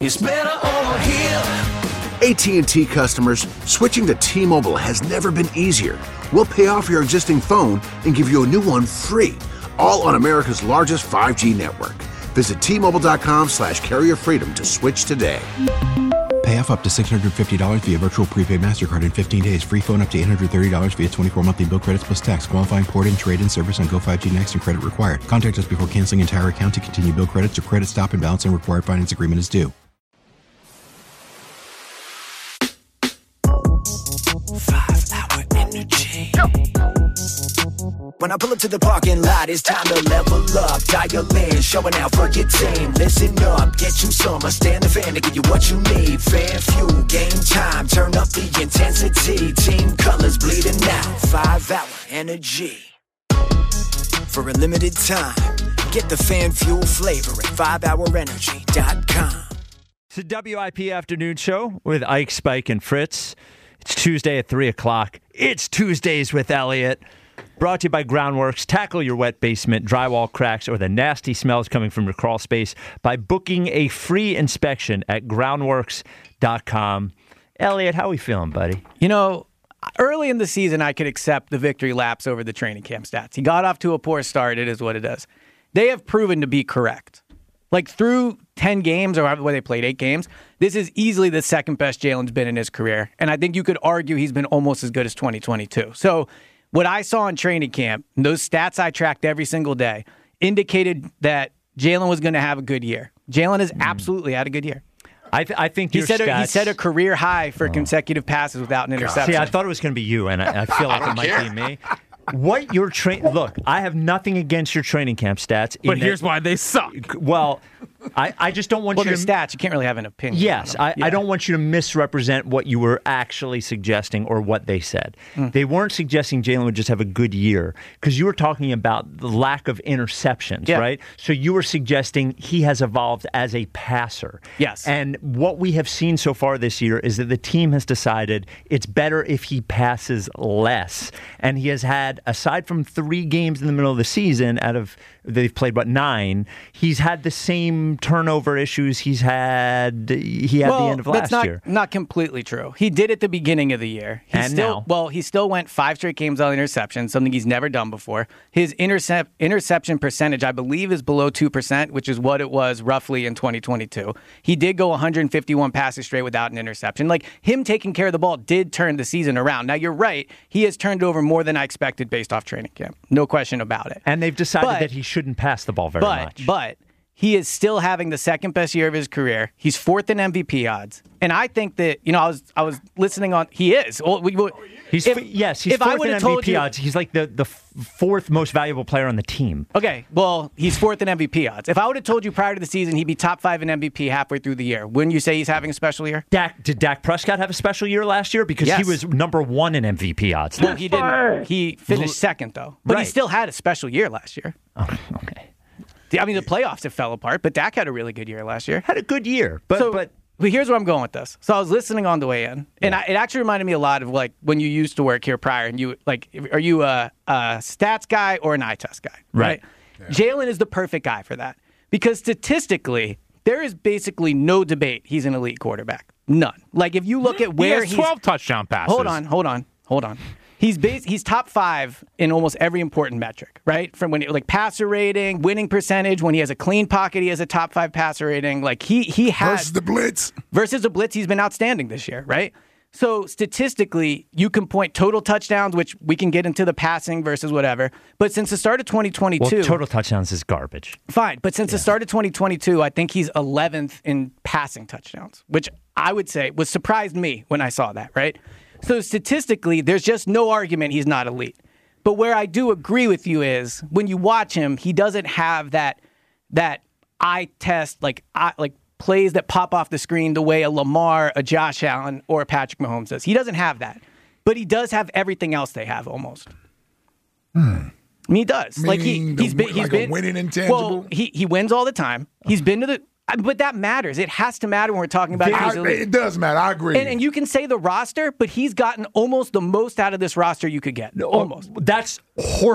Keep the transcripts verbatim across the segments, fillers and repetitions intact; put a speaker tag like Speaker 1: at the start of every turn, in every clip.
Speaker 1: It's better over here.
Speaker 2: A T and T customers, switching to T-Mobile has never been easier. We'll pay off your existing phone and give you a new one free, all on America's largest five G network. Visit T-Mobile.com slash carrier freedom to switch today.
Speaker 3: Pay off up to six hundred fifty dollars via virtual prepaid MasterCard in fifteen days. Free phone up to eight hundred thirty dollars via twenty-four monthly bill credits plus tax. Qualifying port and trade-in service on Go five G Next and credit required. Contact us before canceling entire account to continue bill credits or credit stop and balance and required finance agreement is due.
Speaker 1: Five-hour energy. When I pull up to the parking lot, it's time to level up. Dial in, showing out for your team. Listen up, get you some. I stand the fan to give you what you need. Fan fuel, game time. Turn up the intensity. Team colors bleeding out. Five-hour energy. For a limited time, get the fan fuel flavor at five hour energy dot com.
Speaker 4: It's a W I P afternoon show with Ike, Spike, and Fritz. It's Tuesday at three o'clock. It's Tuesdays with Elliot. Brought to you by Groundworks. Tackle your wet basement, drywall cracks, or the nasty smells coming from your crawl space by booking a free inspection at groundworks dot com. Elliot, how are we feeling, buddy?
Speaker 5: You know, early in the season, I could accept the victory laps over the training camp stats. He got off to a poor start. It is what it is. They have proven to be correct. Like through ten games, or however they played, eight games, this is easily the second best Jalen's been in his career. And I think you could argue he's been almost as good as twenty twenty-two. So what I saw in training camp, those stats I tracked every single day, indicated that Jalen was going to have a good year. Jalen has absolutely had a good year.
Speaker 4: I, th- I think
Speaker 5: he
Speaker 4: your
Speaker 5: set a,
Speaker 4: stats...
Speaker 5: he set a career high for oh. consecutive passes without an interception.
Speaker 4: See, I thought it was going to be you, and I, I feel like
Speaker 6: I
Speaker 4: it might
Speaker 6: care.
Speaker 4: be me. What your train? Look, I have nothing against your training camp stats,
Speaker 7: but here's that, why they suck.
Speaker 4: Well, I, I just don't want
Speaker 5: well,
Speaker 4: you
Speaker 5: to
Speaker 4: to
Speaker 5: stats. You can't really have an opinion.
Speaker 4: Yes, I,
Speaker 5: yeah.
Speaker 4: I don't want you to misrepresent what you were actually suggesting or what they said. Mm. They weren't suggesting Jalen would just have a good year because you were talking about the lack of interceptions,
Speaker 5: yeah.
Speaker 4: right? So you were suggesting he has evolved as a passer.
Speaker 5: Yes.
Speaker 4: And what we have seen so far this year is that the team has decided it's better if he passes less. And he has had, aside from three games in the middle of the season, out of they've played what nine, he's had the same turnover issues he's had he had
Speaker 5: well,
Speaker 4: the end of
Speaker 5: that's
Speaker 4: last
Speaker 5: not,
Speaker 4: year.
Speaker 5: Not completely true. He did at the beginning of the year. He
Speaker 4: and
Speaker 5: still,
Speaker 4: now.
Speaker 5: Well, he still went five straight games without interception, something he's never done before. His intercept interception percentage, I believe, is below two percent, which is what it was roughly in twenty twenty-two. He did go one hundred fifty-one passes straight without an interception. Like, him taking care of the ball did turn the season around. Now, you're right. He has turned over more than I expected based off training camp. No question about it.
Speaker 4: And they've decided
Speaker 5: but,
Speaker 4: that he shouldn't pass the ball very
Speaker 5: but,
Speaker 4: much.
Speaker 5: But he is still having the second best year of his career. He's fourth in M V P odds. And I think that, you know, I was I was listening on, he is. Well, we, we,
Speaker 4: he's
Speaker 5: if,
Speaker 4: Yes, he's
Speaker 5: if I
Speaker 4: fourth in M V P
Speaker 5: you,
Speaker 4: odds. He's like the, the fourth most valuable player on the team.
Speaker 5: Okay, well, he's fourth in M V P odds. If I would have told you prior to the season he'd be top five in M V P halfway through the year, wouldn't you say he's having a special year?
Speaker 4: Dak, did Dak Prescott have a special year last year? Because
Speaker 5: yes.
Speaker 4: he was number one in M V P odds.
Speaker 5: Well, he didn't. He finished second, though. But
Speaker 4: right.
Speaker 5: he still had a special year last year.
Speaker 4: Oh, okay.
Speaker 5: I mean, the playoffs, it fell apart, but Dak had a really good year last year.
Speaker 4: Had a good year, but...
Speaker 5: So,
Speaker 4: but
Speaker 5: But here's where I'm going with this. So I was listening on the way in, and
Speaker 4: yeah.
Speaker 5: I, it actually reminded me a lot of like when you used to work here prior, and you like, are you a, a stats guy or an eye test guy?
Speaker 4: Right.
Speaker 5: right? Yeah. Jalen is the perfect guy for that because statistically, there is basically no debate he's an elite quarterback. None. Like if you look at where
Speaker 7: he has twelve
Speaker 5: he's,
Speaker 7: touchdown passes.
Speaker 5: Hold on, hold on, hold on. He's base, he's top five in almost every important metric, right? From when like passer rating, winning percentage. When he has a clean pocket, he has a top five passer rating. Like he he has
Speaker 6: versus the blitz.
Speaker 5: Versus the blitz, he's been outstanding this year, right? So statistically, you can point total touchdowns, which we can get into the passing versus whatever. But since the start of twenty twenty-two,
Speaker 4: well, total touchdowns is garbage.
Speaker 5: Fine, but since
Speaker 4: yeah.
Speaker 5: the start of twenty twenty-two, I think he's eleventh in passing touchdowns, which I would say was surprised me when I saw that, right? So statistically, there's just no argument he's not elite. But where I do agree with you is when you watch him, he doesn't have that that eye test, like eye, like plays that pop off the screen the way a Lamar, a Josh Allen, or a Patrick Mahomes does. He doesn't have that. But he does have everything else they have almost.
Speaker 6: Hmm.
Speaker 5: I mean, he does.
Speaker 6: Meaning
Speaker 5: like he, he's
Speaker 6: the,
Speaker 5: been, he's
Speaker 6: like
Speaker 5: been
Speaker 6: a winning intangible.
Speaker 5: Well, he he wins all the time. He's been to the. But that matters. It has to matter when we're talking about
Speaker 6: I,
Speaker 5: his elite.
Speaker 6: It does matter. I agree.
Speaker 5: And, and you can say the roster, but he's gotten almost the most out of this roster you could get. Almost.
Speaker 4: That's horse.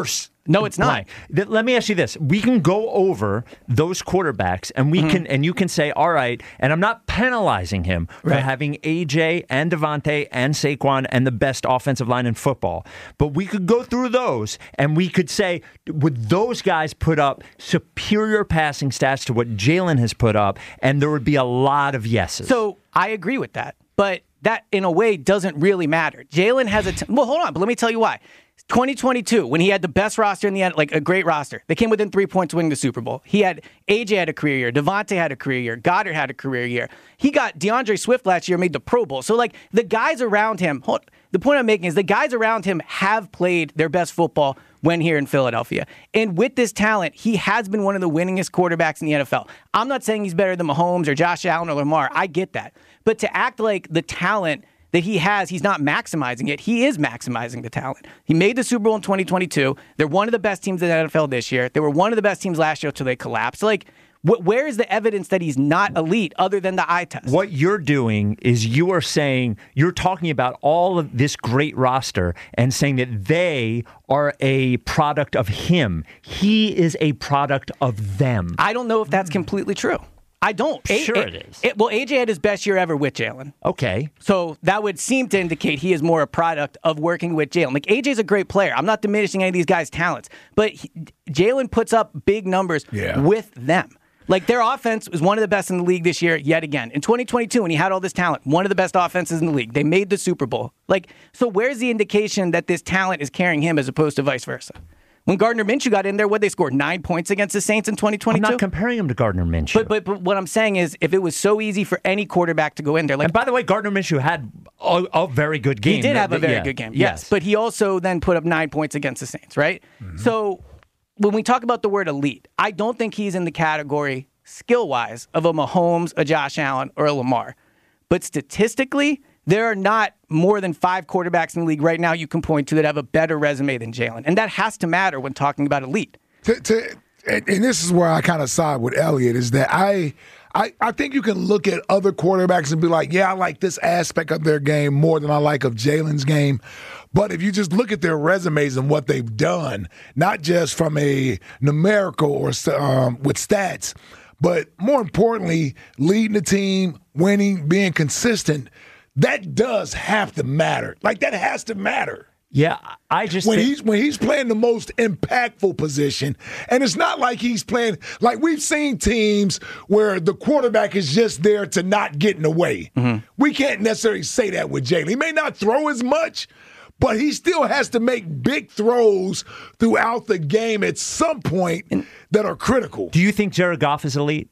Speaker 5: No, it's not.
Speaker 4: blank. Th- Let me ask you this. We can go over those quarterbacks and we mm-hmm. can and you can say, all right, and I'm not penalizing him for
Speaker 5: right.
Speaker 4: having A J and Devontae and Saquon and the best offensive line in football. But we could go through those and we could say, would those guys put up superior passing stats to what Jalen has put up? And there would be a lot of yeses.
Speaker 5: So I agree with that. But that, in a way, doesn't really matter. Jalen has a... T- well, hold on, but let me tell you why. twenty twenty-two, when he had the best roster in the end, like a great roster, they came within three points winning the Super Bowl. He had A J had a career year, Devontae had a career year, Goddard had a career year. He got DeAndre Swift last year, made the Pro Bowl. So, like, the guys around him, hold, the point I'm making is the guys around him have played their best football when here in Philadelphia. And with this talent, he has been one of the winningest quarterbacks in the N F L. I'm not saying he's better than Mahomes or Josh Allen or Lamar. I get that. But to act like the talent that he has, he's not maximizing it. He is maximizing the talent. He made the Super Bowl in twenty twenty-two. They're one of the best teams in the N F L this year. They were one of the best teams last year until they collapsed. Like, wh- where is the evidence that he's not elite other than the eye test?
Speaker 4: What you're doing is you are saying, you're talking about all of this great roster and saying that they are a product of him. He is a product of them.
Speaker 5: I don't know if that's completely true. I don't.
Speaker 4: Sure
Speaker 5: a-
Speaker 4: it is.
Speaker 5: It, well, A J had his best year ever with Jalen.
Speaker 4: Okay.
Speaker 5: So that would seem to indicate he is more a product of working with Jalen. Like, A J's a great player. I'm not diminishing any of these guys' talents. But he- Jalen puts up big numbers
Speaker 6: yeah.
Speaker 5: with them. Like, their offense was one of the best in the league this year, yet again. In twenty twenty-two, when he had all this talent, one of the best offenses in the league. They made the Super Bowl. Like, so where's the indication that this talent is carrying him as opposed to vice versa? When Gardner Minshew got in there, what they scored nine points against the Saints in twenty twenty-two.
Speaker 4: I'm not comparing him to Gardner Minshew.
Speaker 5: But, but but what I'm saying is, if it was so easy for any quarterback to go in there, like,
Speaker 4: and by the way, Gardner Minshew had a, a very good game.
Speaker 5: He did have a very
Speaker 4: yeah.
Speaker 5: good game,
Speaker 4: yes.
Speaker 5: yes. But he also then put up nine points against the Saints, right? Mm-hmm. So when we talk about the word elite, I don't think he's in the category skill-wise of a Mahomes, a Josh Allen, or a Lamar. But statistically, there are not more than five quarterbacks in the league right now you can point to that have a better resume than Jalen. And that has to matter when talking about elite.
Speaker 6: To, to, and, and this is where I kind of side with Elliott, is that I, I I think you can look at other quarterbacks and be like, yeah, I like this aspect of their game more than I like of Jalen's game. But if you just look at their resumes and what they've done, not just from a numerical or um, with stats, but more importantly, leading the team, winning, being consistent, that does have to matter. Like, that has to matter.
Speaker 4: Yeah, I just
Speaker 6: when
Speaker 4: think-
Speaker 6: he's when he's playing the most impactful position, and it's not like he's playing like we've seen teams where the quarterback is just there to not get in the way. Mm-hmm. We can't necessarily say that with Jalen. He may not throw as much, but he still has to make big throws throughout the game at some point and, that are critical.
Speaker 4: Do you think Jared Goff is elite?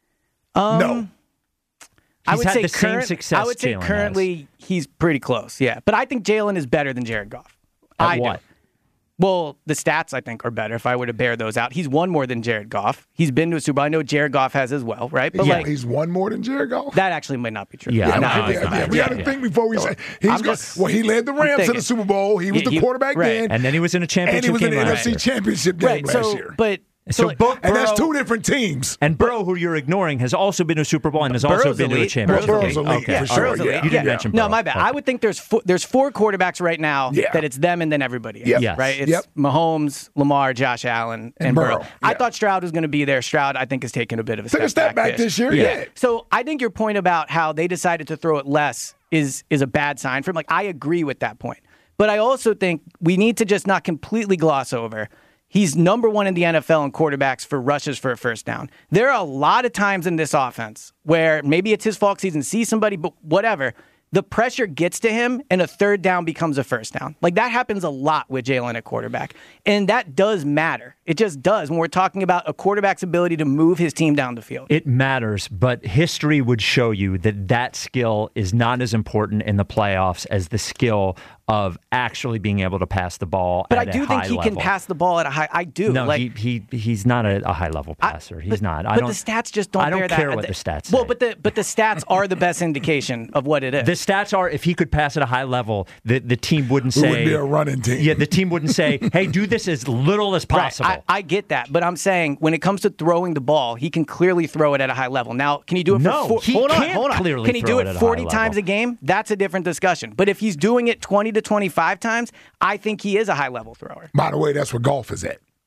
Speaker 5: Um,
Speaker 6: no.
Speaker 5: I
Speaker 4: He's
Speaker 5: would
Speaker 4: had
Speaker 5: say
Speaker 4: the same
Speaker 5: current,
Speaker 4: success
Speaker 5: I would say
Speaker 4: Jalen
Speaker 5: currently
Speaker 4: has.
Speaker 5: He's pretty close, yeah. But I think Jalen is better than Jared Goff.
Speaker 4: At
Speaker 5: I
Speaker 4: what?
Speaker 5: Do. Well, the stats, I think, are better if I were to bear those out. He's won more than Jared Goff. He's been to a Super Bowl. I know Jared Goff has as well, right? But
Speaker 6: yeah,
Speaker 5: like,
Speaker 6: he's won more than Jared Goff?
Speaker 5: That actually might not be true.
Speaker 4: Yeah,
Speaker 6: yeah,
Speaker 4: no,
Speaker 6: yeah,
Speaker 4: it's
Speaker 6: yeah,
Speaker 4: not.
Speaker 6: yeah. We
Speaker 4: Yeah,
Speaker 6: got to
Speaker 4: yeah.
Speaker 6: think before we say he's
Speaker 5: I'm
Speaker 6: go-
Speaker 5: just-
Speaker 6: well, he led the Rams to
Speaker 5: thinking.
Speaker 6: the Super Bowl. He was
Speaker 5: Yeah,
Speaker 6: the
Speaker 5: he-
Speaker 6: quarterback
Speaker 5: right.
Speaker 6: then.
Speaker 4: And then he was in a
Speaker 6: and
Speaker 4: championship
Speaker 6: he was in the
Speaker 4: game
Speaker 6: N
Speaker 4: last
Speaker 6: F C
Speaker 4: year.
Speaker 6: championship game
Speaker 5: right,
Speaker 6: last
Speaker 5: so,
Speaker 6: year.
Speaker 5: but
Speaker 4: So,
Speaker 5: like,
Speaker 4: Bur-
Speaker 6: and that's
Speaker 4: Burrow-
Speaker 6: two different teams.
Speaker 4: And Burrow, who you're ignoring, has also been to a Super Bowl and has also
Speaker 5: Burrow's
Speaker 4: been to a
Speaker 5: elite.
Speaker 4: championship
Speaker 6: Burrow's
Speaker 4: game.
Speaker 6: elite,
Speaker 4: Okay,
Speaker 6: for
Speaker 4: all
Speaker 6: sure,
Speaker 4: right.
Speaker 6: yeah.
Speaker 4: You didn't
Speaker 6: Yeah.
Speaker 4: mention
Speaker 5: No,
Speaker 4: Burrow.
Speaker 5: my bad.
Speaker 4: Okay.
Speaker 5: I would think there's four, there's four quarterbacks right now
Speaker 6: Yeah.
Speaker 5: that it's them and then everybody else,
Speaker 6: Yep.
Speaker 4: Yes.
Speaker 5: right? It's
Speaker 6: Yep.
Speaker 5: Mahomes, Lamar, Josh Allen, and,
Speaker 6: And
Speaker 5: Burrow.
Speaker 6: Burrow.
Speaker 5: I
Speaker 6: Yeah.
Speaker 5: thought Stroud was going to be there. Stroud, I think, has taken a bit of a
Speaker 6: Took
Speaker 5: step,
Speaker 6: a step back this year, yeah.
Speaker 5: So I think your point about how they decided to throw it less is is a bad sign for him. Like, I agree with that point. But I also think we need to just not completely gloss over. He's number one in the N F L in quarterbacks for rushes for a first down. There are a lot of times in this offense where maybe it's his fault because he doesn't see somebody, but whatever. The pressure gets to him and a third down becomes a first down. Like, that happens a lot with Jalen at quarterback. And that does matter. It just does when we're talking about a quarterback's ability to move his team down the field.
Speaker 4: It matters, but history would show you that that skill is not as important in the playoffs as the skill of actually being able to pass the ball
Speaker 5: But
Speaker 4: at
Speaker 5: I do
Speaker 4: a
Speaker 5: think
Speaker 4: high
Speaker 5: he can
Speaker 4: level.
Speaker 5: pass the ball at a high. I do.
Speaker 4: No,
Speaker 5: like,
Speaker 4: he, he he's not a, a high level passer.
Speaker 5: I-
Speaker 4: he's
Speaker 5: but,
Speaker 4: not. I
Speaker 5: but
Speaker 4: don't.
Speaker 5: the stats just don't.
Speaker 4: I don't
Speaker 5: bear
Speaker 4: care
Speaker 5: that.
Speaker 4: what the stats
Speaker 5: Well,
Speaker 4: say.
Speaker 5: but the but the stats are the best indication of what it is.
Speaker 4: The stats are, if he could pass at a high level, the, the team wouldn't
Speaker 6: It
Speaker 4: say
Speaker 6: wouldn't be a running team.
Speaker 4: Yeah, the team wouldn't say, "Hey, do this as little as possible."
Speaker 5: Right. I, I get that, but I'm saying when it comes to throwing the ball, he can clearly throw it at a high level. Now, can you do it for
Speaker 4: No,
Speaker 5: four,
Speaker 4: he
Speaker 5: hold on,
Speaker 4: can't
Speaker 5: hold on.
Speaker 4: clearly
Speaker 5: Can he
Speaker 4: throw
Speaker 5: do
Speaker 4: it
Speaker 5: it
Speaker 4: at a
Speaker 5: forty
Speaker 4: high
Speaker 5: times
Speaker 4: level.
Speaker 5: a game? That's a different discussion. But if he's doing it twenty to twenty-five times, I think he is a high level thrower.
Speaker 6: By the way, that's where golf is at.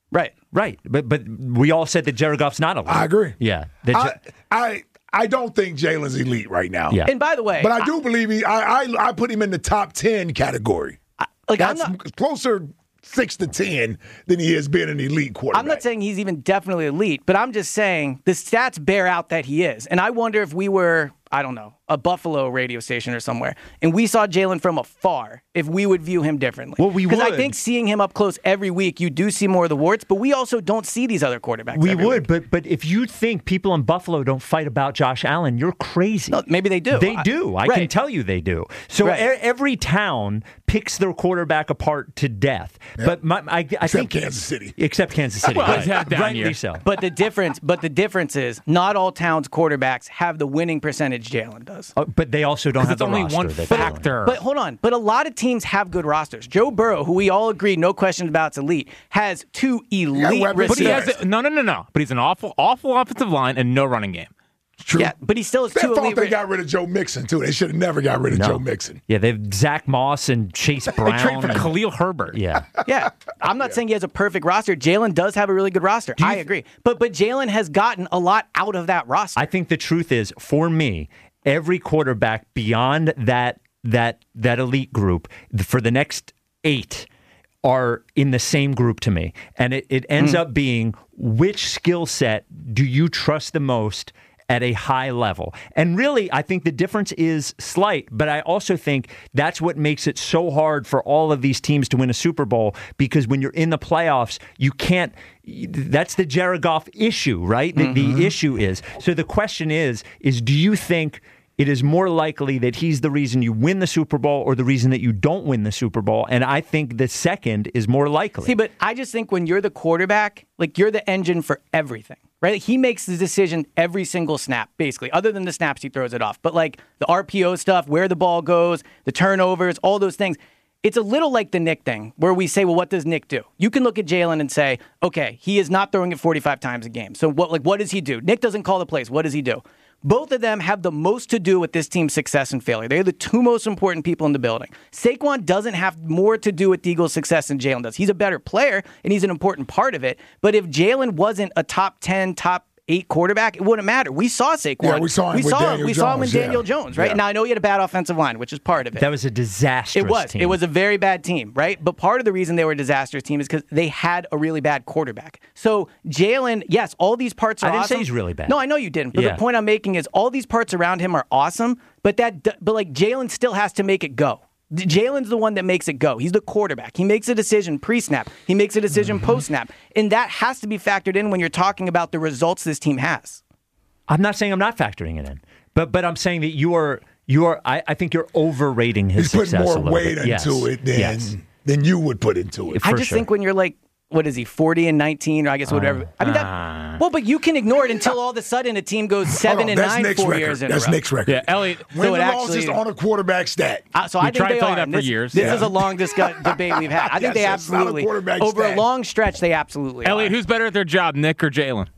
Speaker 5: Right.
Speaker 4: Right. But but we all said that Jared Goff's not elite.
Speaker 6: I agree.
Speaker 4: Yeah. That
Speaker 6: I,
Speaker 4: Ja-
Speaker 6: I I don't think Jalen's elite right now.
Speaker 4: Yeah.
Speaker 5: And by the way,
Speaker 6: But I do believe he. I, I I put him in the top ten category.
Speaker 5: like I'm
Speaker 6: That's
Speaker 5: not,
Speaker 6: closer six to ten than he has been an elite quarterback.
Speaker 5: I'm not saying he's even definitely elite, but I'm just saying the stats bear out that he is. And I wonder if we were, I don't know, a Buffalo radio station or somewhere, and we saw Jalen from afar, if we would view him differently.
Speaker 4: Well, we
Speaker 5: Because I
Speaker 4: would.
Speaker 5: think seeing him up close every week, you do see more of the warts, but we also don't see these other quarterbacks.
Speaker 4: we
Speaker 5: every
Speaker 4: would,
Speaker 5: week.
Speaker 4: but but if you think people in Buffalo don't fight about Josh Allen, you're crazy.
Speaker 5: No, maybe they do.
Speaker 4: They
Speaker 5: I-
Speaker 4: do. I can
Speaker 5: right.
Speaker 4: tell you they do. So
Speaker 5: Right.
Speaker 4: e- every town picks their quarterback apart to death. But my, I, I
Speaker 6: Except
Speaker 4: think
Speaker 6: Kansas City.
Speaker 4: except Kansas City,
Speaker 7: Well,
Speaker 4: right.
Speaker 7: yeah, down
Speaker 4: rightly
Speaker 7: here.
Speaker 4: so.
Speaker 5: But the difference, but the difference is not all towns' quarterbacks have the winning percentage Jalen does.
Speaker 4: Uh, but they also don't have
Speaker 7: It's
Speaker 4: the
Speaker 7: only
Speaker 4: roster
Speaker 7: one
Speaker 4: that
Speaker 7: factor.
Speaker 5: But hold on. But a lot of teams have good rosters. Joe Burrow, who we all agree, no question about, is elite, has two elite
Speaker 6: weapons.
Speaker 7: But he
Speaker 5: receivers.
Speaker 7: has a, no, no, no, no. But he's an awful, awful offensive line and no running game.
Speaker 6: True.
Speaker 5: Yeah, but he still has
Speaker 6: Their
Speaker 5: two
Speaker 6: fault
Speaker 5: elite.
Speaker 6: they
Speaker 5: re-
Speaker 6: got rid of Joe Mixon too. They should have never got rid of
Speaker 4: No.
Speaker 6: Joe Mixon.
Speaker 4: Yeah, they have Zach Moss and Chase Brown.
Speaker 7: They traded for
Speaker 4: and-
Speaker 7: Khalil Herbert.
Speaker 4: Yeah.
Speaker 5: Yeah, I'm not saying he has a perfect roster. Jalen does have a really good roster. I agree, but but Jalen has gotten a lot out of that roster.
Speaker 4: I think the truth is, for me, every quarterback beyond that that that elite group for the next eight are in the same group to me. And it, it ends up being, which skill set do you trust the most at a high level? And really, I think the difference is slight, but I also think that's what makes it so hard for all of these teams to win a Super Bowl, because when you're in the playoffs, you can't. That's the Jared Goff issue, right? The, the issue is. So the question is, is do you think it is more likely that he's the reason you win the Super Bowl or the reason that you don't win the Super Bowl? And I think the second is more likely.
Speaker 5: See, but I just think when you're the quarterback, like you're the engine for everything, right? He makes the decision every single snap, basically, other than the snaps he throws it off. But like the R P O stuff, where the ball goes, the turnovers, all those things. It's a little like the Nick thing, where we say, well, what does Nick do? You can look at Jalen and say, okay, he is not throwing it forty-five times a game. So what, like, what does he do? Nick doesn't call the plays. What does he do? Both of them have the most to do with this team's success and failure. They're the two most important people in the building. Saquon doesn't have more to do with the Eagles' success than Jalen does. He's a better player, and he's an important part of it. But if Jalen wasn't a top ten, top eight quarterback, it wouldn't matter. We saw Saquon.
Speaker 6: Yeah, we saw him
Speaker 5: We
Speaker 6: with
Speaker 5: saw
Speaker 6: Daniel
Speaker 5: him. We saw him with
Speaker 6: Jones, yeah.
Speaker 5: Daniel Jones, right?
Speaker 6: Yeah.
Speaker 5: Now, I know he had a bad offensive line, which is part of it.
Speaker 4: That was a disastrous
Speaker 5: It was.
Speaker 4: team.
Speaker 5: It was a very bad team, right? But part of the reason they were a disastrous team is because they had a really bad quarterback. So Jalen, yes, all these parts are
Speaker 4: I didn't say
Speaker 5: awesome.
Speaker 4: he's really bad.
Speaker 5: No, I know you didn't. But
Speaker 4: Yeah.
Speaker 5: the point I'm making is all these parts around him are awesome, but that, but like Jalen still has to make it go. Jalen's the one that makes it go. He's the quarterback. He makes a decision pre-snap. He makes a decision
Speaker 4: Mm-hmm.
Speaker 5: post-snap. And that has to be factored in when you're talking about the results this team has.
Speaker 4: I'm not saying I'm not factoring it in, but but I'm saying that you are you are. I, I think you're overrating his
Speaker 6: He's putting
Speaker 4: success
Speaker 6: more
Speaker 4: a little
Speaker 6: weight
Speaker 4: bit.
Speaker 6: into
Speaker 4: Yes.
Speaker 6: it than
Speaker 4: Yes.
Speaker 6: than you would put into it.
Speaker 5: I
Speaker 4: For
Speaker 5: just
Speaker 4: sure.
Speaker 5: think when you're like, what is he, forty and nineteen, or I guess whatever. I mean, that, well, but you can ignore it until all of a sudden a team goes seven
Speaker 6: Hold on,
Speaker 5: and
Speaker 6: that's
Speaker 5: nine
Speaker 6: Nick's
Speaker 5: four
Speaker 6: record.
Speaker 5: years in
Speaker 6: That's
Speaker 5: a row.
Speaker 6: Nick's record.
Speaker 7: Yeah, Elliot.
Speaker 6: Wins
Speaker 5: So it
Speaker 6: and losses
Speaker 5: actually-
Speaker 6: on a quarterback stat.
Speaker 5: Uh, so I
Speaker 7: We
Speaker 5: think
Speaker 7: tried to
Speaker 5: they
Speaker 7: tell you
Speaker 5: are.
Speaker 7: that
Speaker 5: And
Speaker 7: for
Speaker 5: this,
Speaker 7: years.
Speaker 5: This
Speaker 6: Yeah.
Speaker 5: is a long discuss, debate we've had. I think
Speaker 6: Yes,
Speaker 5: they
Speaker 6: that's not a
Speaker 5: absolutely,
Speaker 6: quarterback
Speaker 5: over
Speaker 6: stat.
Speaker 5: a long stretch, they absolutely
Speaker 7: Elliot,
Speaker 5: are.
Speaker 7: who's better at their job, Nick or Jalen?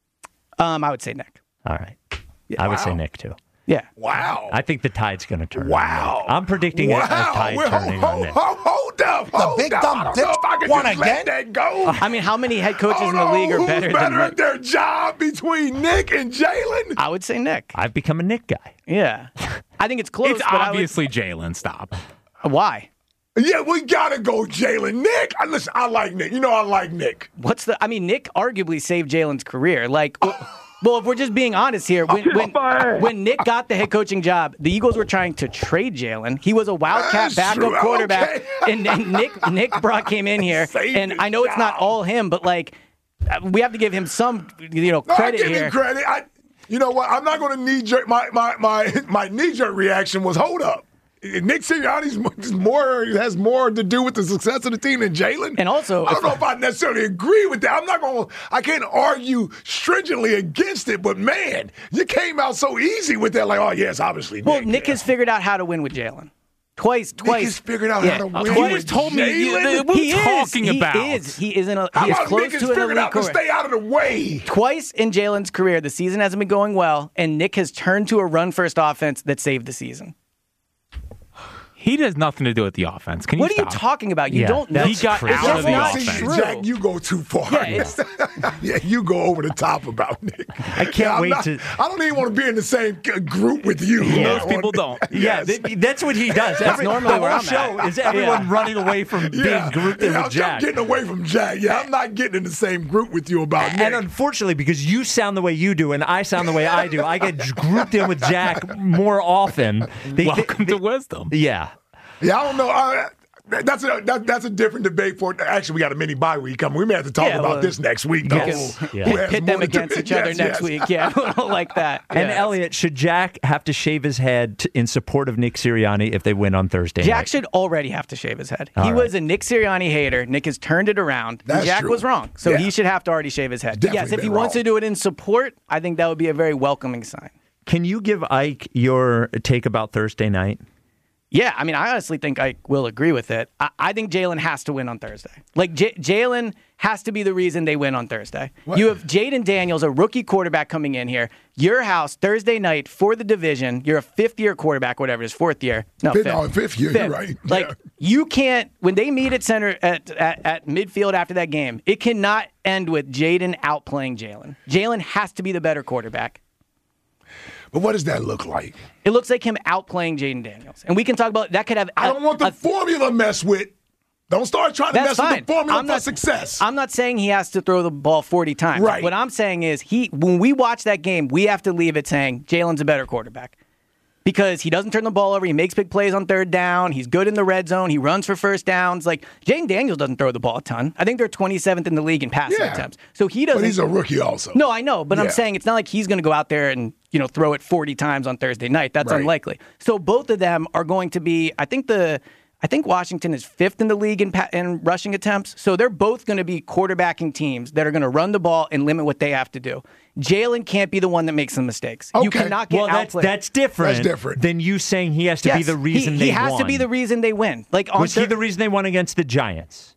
Speaker 5: Um, I would say Nick.
Speaker 4: All right. I would say
Speaker 6: Wow.
Speaker 4: Nick too.
Speaker 5: Yeah.
Speaker 6: Wow.
Speaker 4: I think the tide's going to turn.
Speaker 6: Wow.
Speaker 4: I'm predicting a, a
Speaker 6: wow.
Speaker 4: tide
Speaker 6: Wait,
Speaker 4: turning
Speaker 6: hold,
Speaker 4: on Nick.
Speaker 6: hold, hold up. Hold
Speaker 8: big
Speaker 6: up.
Speaker 8: dumb
Speaker 6: I don't
Speaker 8: dick
Speaker 6: know if I can
Speaker 8: won
Speaker 6: just let
Speaker 8: again?
Speaker 6: that go.
Speaker 5: I mean, how many head coaches
Speaker 6: Hold
Speaker 5: in the
Speaker 6: on,
Speaker 5: league are
Speaker 6: who's
Speaker 5: better,
Speaker 6: better
Speaker 5: than
Speaker 6: at
Speaker 5: Nick?
Speaker 6: their job between Nick and Jalen?
Speaker 5: I would say Nick.
Speaker 4: I've become a Nick guy.
Speaker 5: Yeah. I think it's close.
Speaker 7: It's
Speaker 5: but I would-
Speaker 7: obviously Jalen. Stop.
Speaker 5: Why?
Speaker 6: Yeah, we gotta go Jalen. Nick, I, listen, I like Nick. You know I like Nick.
Speaker 5: What's the? I mean, Nick arguably saved Jalen's career. Like, well, if we're just being honest here, when when, when Nick got the head coaching job, the Eagles were trying to trade Jalen. He was a wildcat
Speaker 6: That's
Speaker 5: backup
Speaker 6: true.
Speaker 5: quarterback,
Speaker 6: Okay.
Speaker 5: and, and Nick Nick Brock came in here,
Speaker 6: Saved
Speaker 5: and
Speaker 6: his
Speaker 5: I know it's not
Speaker 6: job.
Speaker 5: all him, but like, we have to give him some, you know,
Speaker 6: No,
Speaker 5: credit
Speaker 6: I give
Speaker 5: here.
Speaker 6: him credit. I, you know what? I'm not going to knee jerk. My my my my knee jerk reaction was hold up. Nick Sirianni's more has more to do with the success of the team than Jalen.
Speaker 5: And also,
Speaker 6: I don't
Speaker 5: if-
Speaker 6: know if I necessarily agree with that. I'm not going. to I can't argue stringently against it. But man, you came out so easy with that. Like, oh yes, obviously.
Speaker 5: Well,
Speaker 6: Nick,
Speaker 5: Nick
Speaker 6: yeah.
Speaker 5: has figured out how to win with Jalen. Twice, twice.
Speaker 6: has figured out
Speaker 5: yeah,
Speaker 6: how to win
Speaker 5: twice.
Speaker 6: with
Speaker 7: You just told me.
Speaker 6: Jalen?
Speaker 7: What are
Speaker 5: He
Speaker 7: you
Speaker 5: is.
Speaker 7: talking
Speaker 5: he
Speaker 7: about?
Speaker 5: is. He is in a.
Speaker 6: How
Speaker 5: He is
Speaker 6: about
Speaker 5: close
Speaker 6: Nick has
Speaker 5: to an
Speaker 6: figured
Speaker 5: elite
Speaker 6: out to
Speaker 5: career.
Speaker 6: stay out of the way?
Speaker 5: Twice in Jalen's career, the season hasn't been going well, and Nick has turned to a run-first offense that saved the season.
Speaker 7: He has nothing to do with the offense. Can you
Speaker 5: What are you
Speaker 7: stop?
Speaker 5: talking about? You
Speaker 4: Yeah,
Speaker 5: don't know.
Speaker 7: He got
Speaker 4: crazy.
Speaker 7: out
Speaker 5: It's
Speaker 7: of the
Speaker 5: not
Speaker 7: offense.
Speaker 5: true.
Speaker 6: Jack, you go too far.
Speaker 5: Yeah, it's-
Speaker 6: yeah, you go over the top about Nick.
Speaker 4: I can't
Speaker 6: Yeah, I'm
Speaker 4: wait
Speaker 6: not-
Speaker 4: to-
Speaker 6: I don't even want to be in the same g- group with you.
Speaker 7: Most
Speaker 6: On-
Speaker 7: people don't.
Speaker 4: Yeah,
Speaker 6: Yes.
Speaker 4: th- that's what he does.
Speaker 5: That's
Speaker 4: Every,
Speaker 5: normally
Speaker 4: the
Speaker 5: where
Speaker 4: whole
Speaker 5: I'm
Speaker 4: show
Speaker 5: at.
Speaker 4: is everyone
Speaker 5: Yeah.
Speaker 4: running away from
Speaker 6: Yeah.
Speaker 4: being grouped in
Speaker 6: Yeah,
Speaker 4: with
Speaker 6: I'm,
Speaker 4: Jack.
Speaker 6: I'm getting away from Jack. Yeah, I'm not getting in the same group with you about Nick.
Speaker 4: And unfortunately, because you sound the way you do and I sound the way I do, I get grouped in with Jack more often. They,
Speaker 7: Welcome
Speaker 4: they-
Speaker 7: to wisdom.
Speaker 4: yeah.
Speaker 6: Yeah, I don't know. I, that's a that, that's a different debate for. Actually, we got a mini bye week coming. We may have to talk
Speaker 5: Yeah,
Speaker 6: about
Speaker 5: well,
Speaker 6: this next week.
Speaker 5: We
Speaker 6: Though.
Speaker 5: can
Speaker 6: Who
Speaker 4: Yeah.
Speaker 6: has
Speaker 5: pit
Speaker 6: more
Speaker 5: them
Speaker 6: to do-
Speaker 5: against each other
Speaker 6: Yes,
Speaker 5: next
Speaker 6: yes.
Speaker 5: week. Yeah, like that.
Speaker 4: And
Speaker 5: Yeah.
Speaker 4: Elliot, should Jack have to shave his head to, in support of Nick Sirianni if they win on Thursday
Speaker 5: Jack
Speaker 4: night?
Speaker 5: should already have to shave his head.
Speaker 4: All
Speaker 5: he
Speaker 4: right.
Speaker 5: was a Nick Sirianni hater. Nick has turned it around.
Speaker 6: That's
Speaker 5: Jack
Speaker 6: true.
Speaker 5: was wrong. So
Speaker 6: Yeah.
Speaker 5: he should have to already shave his head. But yes,
Speaker 6: Definitely
Speaker 5: if he
Speaker 6: been
Speaker 5: wants
Speaker 6: wrong.
Speaker 5: to do it in support, I think that would be a very welcoming sign.
Speaker 4: Can you give Ike your take about Thursday night?
Speaker 5: Yeah, I mean, I honestly think I will agree with it. I, I think Jalen has to win on Thursday. Like, J- Jalen has to be the reason they win on Thursday.
Speaker 6: What?
Speaker 5: You have Jaden Daniels, a rookie quarterback, coming in here. Your house, Thursday night for the division. You're a fifth-year quarterback, whatever it is, fourth year. No,
Speaker 6: Fifth-
Speaker 5: fifth.
Speaker 6: oh, fifth year, you're right.
Speaker 5: Like,
Speaker 6: Yeah.
Speaker 5: you can't, when they meet at center, at, at, at midfield after that game, it cannot end with Jaden outplaying Jalen. Jalen has to be the better quarterback.
Speaker 6: But what does that look like?
Speaker 5: It looks like him outplaying Jaden Daniels. And we can talk about, that could have
Speaker 6: I
Speaker 5: a-
Speaker 6: don't want the
Speaker 5: a-
Speaker 6: formula messed with. Don't start trying to
Speaker 5: That's
Speaker 6: mess
Speaker 5: fine.
Speaker 6: with the formula
Speaker 5: I'm
Speaker 6: for
Speaker 5: not,
Speaker 6: success.
Speaker 5: I'm not saying he has to throw the ball forty times.
Speaker 6: Right.
Speaker 5: What I'm saying is he when we watch that game, we have to leave it saying Jalen's a better quarterback. Because he doesn't turn the ball over, he makes big plays on third down, he's good in the red zone, he runs for first downs. Like Jaden Daniels doesn't throw the ball a ton. I think they're twenty-seventh in the league in passing
Speaker 6: Yeah.
Speaker 5: attempts. So he doesn't
Speaker 6: but he's a rookie also.
Speaker 5: No, I know, but I'm
Speaker 6: Yeah.
Speaker 5: saying it's not like he's going to go out there and, you know, throw it forty times on Thursday night. That's
Speaker 6: Right.
Speaker 5: unlikely. So both of them are going to be, I think the I think Washington is fifth in the league in, pa- in rushing attempts. So they're both going to be quarterbacking teams that are going to run the ball and limit what they have to do. Jalen can't be the one that makes some mistakes. You
Speaker 6: Okay.
Speaker 5: cannot get
Speaker 4: Well, that's,
Speaker 5: outplayed.
Speaker 4: that's different,
Speaker 6: That's different.
Speaker 4: than you saying he has to be
Speaker 5: Yes,
Speaker 4: the reason
Speaker 5: he,
Speaker 4: they
Speaker 5: he has
Speaker 4: won.
Speaker 5: to be the reason they win. Like on
Speaker 4: Was he
Speaker 5: Thur-
Speaker 4: the reason they won against the Giants?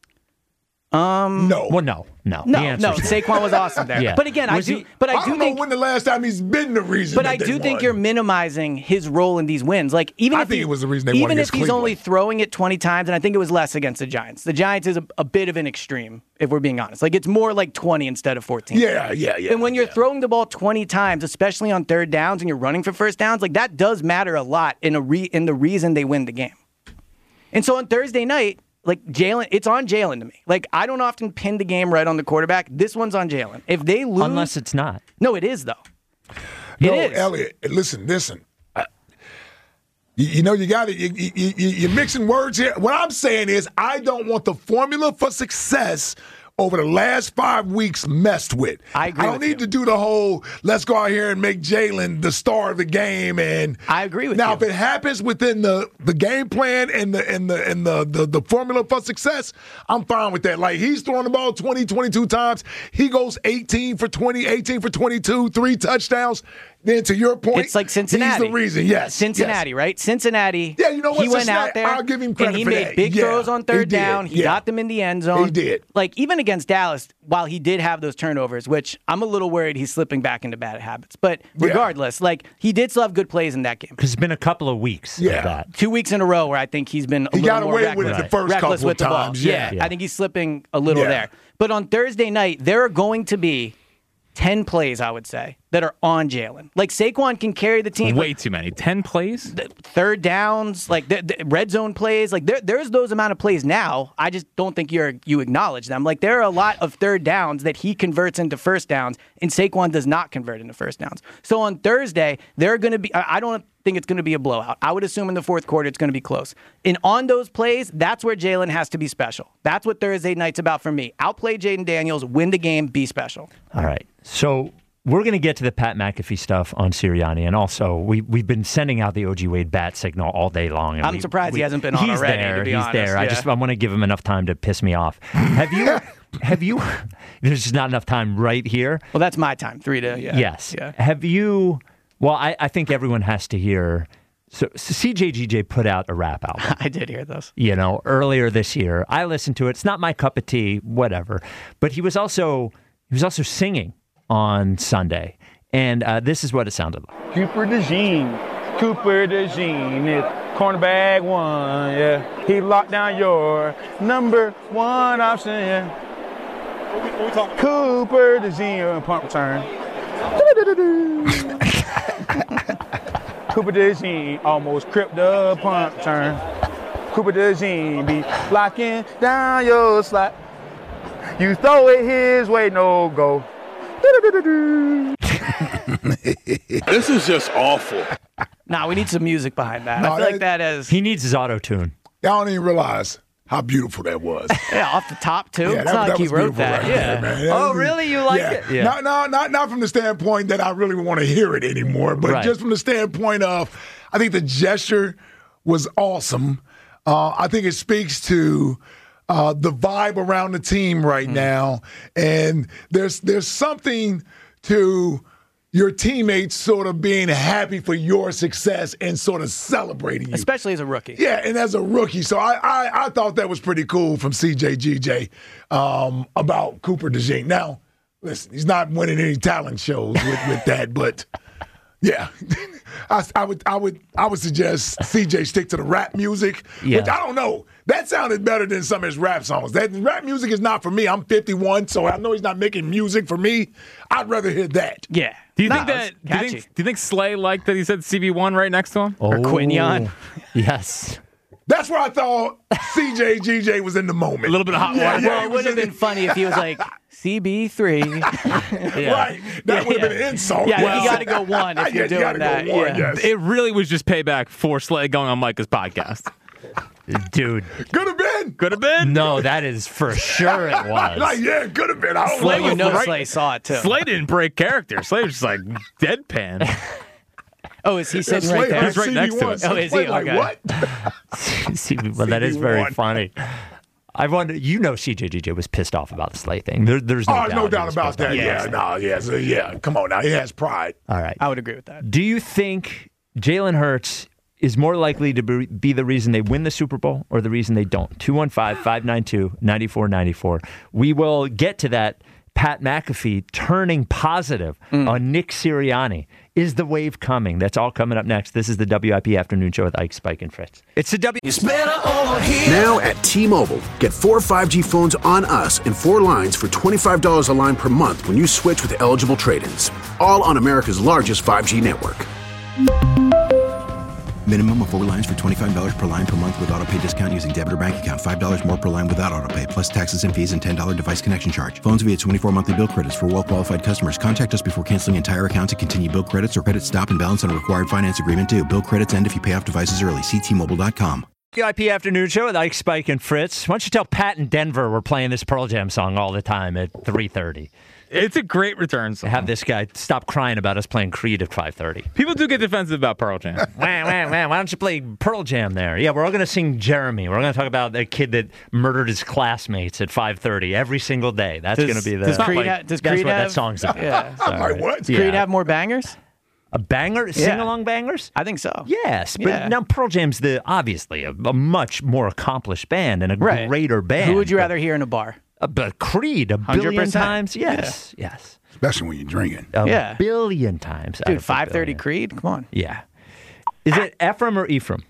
Speaker 6: No.
Speaker 4: Well, no. No.
Speaker 5: No,
Speaker 4: the answer's
Speaker 5: no,
Speaker 4: no.
Speaker 5: Saquon was awesome there.
Speaker 4: Yeah.
Speaker 5: But again,
Speaker 4: Was
Speaker 5: I do
Speaker 4: he-
Speaker 5: but I,
Speaker 6: I
Speaker 5: do
Speaker 6: don't
Speaker 5: think
Speaker 6: know when the last time he's been the reason.
Speaker 5: But
Speaker 6: that
Speaker 5: I
Speaker 6: they
Speaker 5: do think
Speaker 6: won.
Speaker 5: you're minimizing his role in these wins. Like even
Speaker 6: I
Speaker 5: if
Speaker 6: think
Speaker 5: he,
Speaker 6: it was the reason they won
Speaker 5: even if
Speaker 6: against
Speaker 5: he's only
Speaker 6: Cleveland.
Speaker 5: throwing it twenty times, and I think it was less against the Giants. The Giants is a, a bit of an extreme, if we're being honest. Like it's more like twenty instead of fourteen.
Speaker 6: Yeah, yeah, yeah.
Speaker 5: And when you're
Speaker 6: yeah.
Speaker 5: throwing the ball twenty times, especially on third downs, and you're running for first downs, like that does matter a lot in a re, in the reason they win the game. And so on Thursday night, like Jalen, it's on Jalen to me. Like I don't often pin the game right on the quarterback. This one's on Jalen. If they lose,
Speaker 4: Unless it's not.
Speaker 5: no, it is though.
Speaker 6: No,
Speaker 5: it is.
Speaker 6: Elliot, listen, listen. I, you, you know, you got it. You, you, you, you're mixing words here. What I'm saying is, I don't want the formula for success over the last five weeks messed with.
Speaker 5: I agree
Speaker 6: I don't
Speaker 5: with
Speaker 6: need
Speaker 5: you.
Speaker 6: to do the whole let's go out here and make Jalen the star of the game. And
Speaker 5: I agree with
Speaker 6: now,
Speaker 5: you.
Speaker 6: if it happens within the, the game plan and the and the and the, the the formula for success, I'm fine with that. Like he's throwing the ball twenty, twenty-two times. He goes eighteen for twenty, eighteen for twenty-two, three touchdowns. Then to your point,
Speaker 5: It's like Cincinnati.
Speaker 6: He's the reason, yes.
Speaker 5: Cincinnati,
Speaker 6: yes.
Speaker 5: right? Cincinnati.
Speaker 6: Yeah, you know what,
Speaker 5: He went
Speaker 6: Cincinnati,
Speaker 5: out there.
Speaker 6: I'll give him credit
Speaker 5: and he
Speaker 6: for
Speaker 5: made
Speaker 6: that.
Speaker 5: big
Speaker 6: Yeah,
Speaker 5: throws on
Speaker 6: he
Speaker 5: third
Speaker 6: did,
Speaker 5: down. He
Speaker 6: yeah.
Speaker 5: got them in the end zone.
Speaker 6: He did.
Speaker 5: Like even against Dallas, while he did have those turnovers, which I'm a little worried he's slipping back into bad habits. But
Speaker 6: Yeah.
Speaker 5: regardless, like he did still have good plays in that game.
Speaker 4: Because it's been a couple of weeks
Speaker 6: Yeah.
Speaker 4: of that.
Speaker 5: Two weeks in a row where I think he's been a
Speaker 6: He
Speaker 5: little
Speaker 6: got
Speaker 5: more
Speaker 6: away with
Speaker 5: reckless,
Speaker 6: it the first
Speaker 5: reckless
Speaker 6: couple
Speaker 5: with the
Speaker 6: of
Speaker 5: ball.
Speaker 6: times,
Speaker 5: Yeah,
Speaker 6: yeah.
Speaker 5: I think he's slipping a little
Speaker 6: Yeah.
Speaker 5: there. But on Thursday night, there are going to be ten plays, I would say, that are on Jalen. Like Saquon can carry the team.
Speaker 7: Way too many. Ten plays?
Speaker 5: Third downs, like the, the red zone plays, like there, there's those amount of plays now. I just don't think you're you acknowledge them. Like there are a lot of third downs that he converts into first downs, and Saquon does not convert into first downs. So on Thursday, they're going to be. I I don't think it's going to be a blowout. I would assume in the fourth quarter it's going to be close. And on those plays, that's where Jalen has to be special. That's what Thursday night's about for me. Outplay Jaden Daniels, win the game, be special.
Speaker 4: All right. So we're going to get to the Pat McAfee stuff on Sirianni. And also, we, we've been sending out the O G Wade bat signal all day long. And
Speaker 5: I'm
Speaker 4: we-
Speaker 5: surprised
Speaker 4: we-
Speaker 5: he hasn't been on
Speaker 4: he's
Speaker 5: already,
Speaker 4: There,
Speaker 5: to be
Speaker 4: he's
Speaker 5: honest,
Speaker 4: there. I
Speaker 5: yeah.
Speaker 4: just I want to give him enough time to piss me off. Have you, have you, there's just not enough time right here.
Speaker 5: Well, that's my time, three to, yeah.
Speaker 4: Yes.
Speaker 5: Yeah.
Speaker 4: Have you, well, I, I think everyone has to hear. So, so C J G J put out a rap album.
Speaker 5: I did hear those.
Speaker 4: you know, earlier this year. I listened to it. It's not my cup of tea, whatever. But he was also he was also singing on Sunday, and uh, this is what it sounded like.
Speaker 8: Cooper DeJean, Cooper DeJean. It's Cornerback one, yeah. He locked down your number one option, yeah. What we, what we talking about? Cooper DeJean punt return. Cooper DeJean almost cripped the punt return. Cooper DeJean be locking down your slot. You throw it his way, no go.
Speaker 9: This is just awful.
Speaker 5: Nah, we need some music behind that.
Speaker 6: No,
Speaker 5: I feel like
Speaker 6: that-
Speaker 5: that is.
Speaker 4: He needs his auto tune.
Speaker 6: Y'all don't even realize how beautiful that was.
Speaker 5: Yeah, off the top too.
Speaker 6: Yeah,
Speaker 5: it's
Speaker 6: that,
Speaker 5: not
Speaker 6: that
Speaker 5: like he
Speaker 6: was
Speaker 5: wrote
Speaker 6: beautiful
Speaker 5: that.
Speaker 6: right
Speaker 5: yeah.
Speaker 6: there, man. That
Speaker 4: Oh,
Speaker 6: was-
Speaker 4: really? You like
Speaker 6: yeah.
Speaker 4: it? Yeah.
Speaker 6: No, no, not not from the standpoint that I really want to hear it anymore, but
Speaker 4: Right.
Speaker 6: just from the standpoint of, I think the gesture was awesome. Uh, I think it speaks to uh, the vibe around the team right
Speaker 5: Mm.
Speaker 6: now, and there's there's something to your teammates sort of being happy for your success and sort of celebrating you.
Speaker 5: Especially as a rookie.
Speaker 6: Yeah, and as a rookie. So I I, I thought that was pretty cool from C J G J um, about Cooper DeJean. Now, listen, he's not winning any talent shows with, with that, but yeah. I, I would I would I would suggest C J stick to the rap music,
Speaker 4: Yeah.
Speaker 6: which I don't know. That sounded better than some of his rap songs. That rap music is not for me. I'm fifty-one, so I know he's not making music for me. I'd rather hear that.
Speaker 5: Yeah.
Speaker 7: Do you
Speaker 5: Nah,
Speaker 7: think that?
Speaker 5: it's
Speaker 7: Do you
Speaker 5: catchy.
Speaker 7: think, do you think Slay liked that he said C B one right next to him?
Speaker 5: Or Quinion.
Speaker 4: Yes.
Speaker 6: That's where I thought C J G J was in the moment.
Speaker 7: A little bit of hot
Speaker 6: Yeah,
Speaker 7: water.
Speaker 6: yeah,
Speaker 5: Well,
Speaker 6: he
Speaker 5: it
Speaker 6: was
Speaker 5: would have
Speaker 6: in
Speaker 5: been
Speaker 6: it.
Speaker 5: funny if he was like C B three.
Speaker 6: Right. That would have been an insult.
Speaker 5: Yeah,
Speaker 6: Well,
Speaker 5: you got to go one if
Speaker 6: yeah,
Speaker 5: you're
Speaker 6: you
Speaker 5: doing
Speaker 6: gotta go
Speaker 5: that.
Speaker 6: one,
Speaker 5: yeah.
Speaker 6: yes.
Speaker 7: It really was just payback for Slay going on Micah's podcast.
Speaker 4: Dude.
Speaker 6: Could have been.
Speaker 7: Could have been.
Speaker 4: No, that is for sure it was.
Speaker 6: Like, yeah, could have been. I don't
Speaker 5: Well,
Speaker 6: know.
Speaker 5: you know
Speaker 7: right.
Speaker 5: Slay saw it too.
Speaker 7: Slay didn't break character. Slay was just like deadpan.
Speaker 5: Oh, is he
Speaker 6: Yeah,
Speaker 5: sitting
Speaker 6: Slay
Speaker 5: right there?
Speaker 7: He's right
Speaker 6: C B
Speaker 7: next to
Speaker 6: one.
Speaker 7: it.
Speaker 5: Oh, is
Speaker 6: Slay
Speaker 5: he?
Speaker 6: like,
Speaker 5: Okay.
Speaker 6: what?
Speaker 4: See, well, that is very
Speaker 6: C B one.
Speaker 4: funny. I wonder, you know, C J G J was pissed off about the Slay thing. There, there's no
Speaker 6: Oh,
Speaker 4: doubt.
Speaker 6: no
Speaker 4: he
Speaker 6: doubt
Speaker 4: was
Speaker 6: about
Speaker 4: pissed off.
Speaker 6: that. Yeah, no, yeah, so, yeah. Come on now, he has pride.
Speaker 4: All right.
Speaker 5: I would agree with that.
Speaker 4: Do you think Jalen Hurts is more likely to be be the reason they win the Super Bowl or the reason they don't? two one five, five nine two, nine four nine four. We will get to that. Pat McAfee turning positive
Speaker 5: Mm.
Speaker 4: on Nick Sirianni. Is the wave coming? That's all coming up next. This is the W I P Afternoon Show with Ike, Spike, and Fritz. It's the W.
Speaker 2: Now at T-Mobile, get four five G phones on us and four lines for twenty-five dollars a line per month when you switch with eligible trade-ins. All on America's largest five G network.
Speaker 3: Minimum of four lines for twenty-five dollars per line per month with auto pay discount using debit or bank account. five dollars more per line without auto pay, plus taxes and fees and ten dollars device connection charge. Phones via twenty-four monthly bill credits for well-qualified customers. Contact us before canceling entire account to continue bill credits or credit stop and balance on a required finance agreement due. Bill credits end if you pay off devices early. See T Mobile dot com.
Speaker 4: W I P Afternoon Show with Ike, Spike, and Fritz. Why don't you tell Pat in Denver we're playing this Pearl Jam song all the time at three thirty?
Speaker 7: It's a great return song.
Speaker 4: Have this guy stop crying about us playing Creed at five thirty.
Speaker 7: People do get defensive about Pearl Jam.
Speaker 4: wah, wah, wah. Why don't you play Pearl Jam there? Yeah, we're all going to sing Jeremy. We're going to talk about the kid that murdered his classmates at five thirty every single day. That's
Speaker 5: Does-
Speaker 4: going to be the.
Speaker 5: does
Speaker 7: not
Speaker 5: Creed
Speaker 7: like-
Speaker 5: ha- does
Speaker 4: that's
Speaker 5: Creed
Speaker 4: what
Speaker 5: have,
Speaker 4: that song's about.
Speaker 5: Yeah.
Speaker 6: I'm like, what?
Speaker 5: Does Creed have more bangers?
Speaker 4: A banger? Sing along bangers?
Speaker 5: I think so.
Speaker 4: Yes, but
Speaker 5: Yeah.
Speaker 4: now Pearl Jam's the obviously a, a much more accomplished band and a
Speaker 5: Right.
Speaker 4: greater band.
Speaker 5: Who would you
Speaker 4: but-
Speaker 5: rather hear in a bar?
Speaker 4: Uh, but Creed a
Speaker 5: one hundred
Speaker 4: billion
Speaker 5: percent.
Speaker 4: times? Yes, yes.
Speaker 6: Especially when you're drinking.
Speaker 4: A
Speaker 5: Yeah.
Speaker 4: billion times. out of
Speaker 5: Dude,
Speaker 4: a
Speaker 5: five thirty
Speaker 4: billion.
Speaker 5: Creed? Come on.
Speaker 4: Yeah. Is it Ephraim or Ephraim?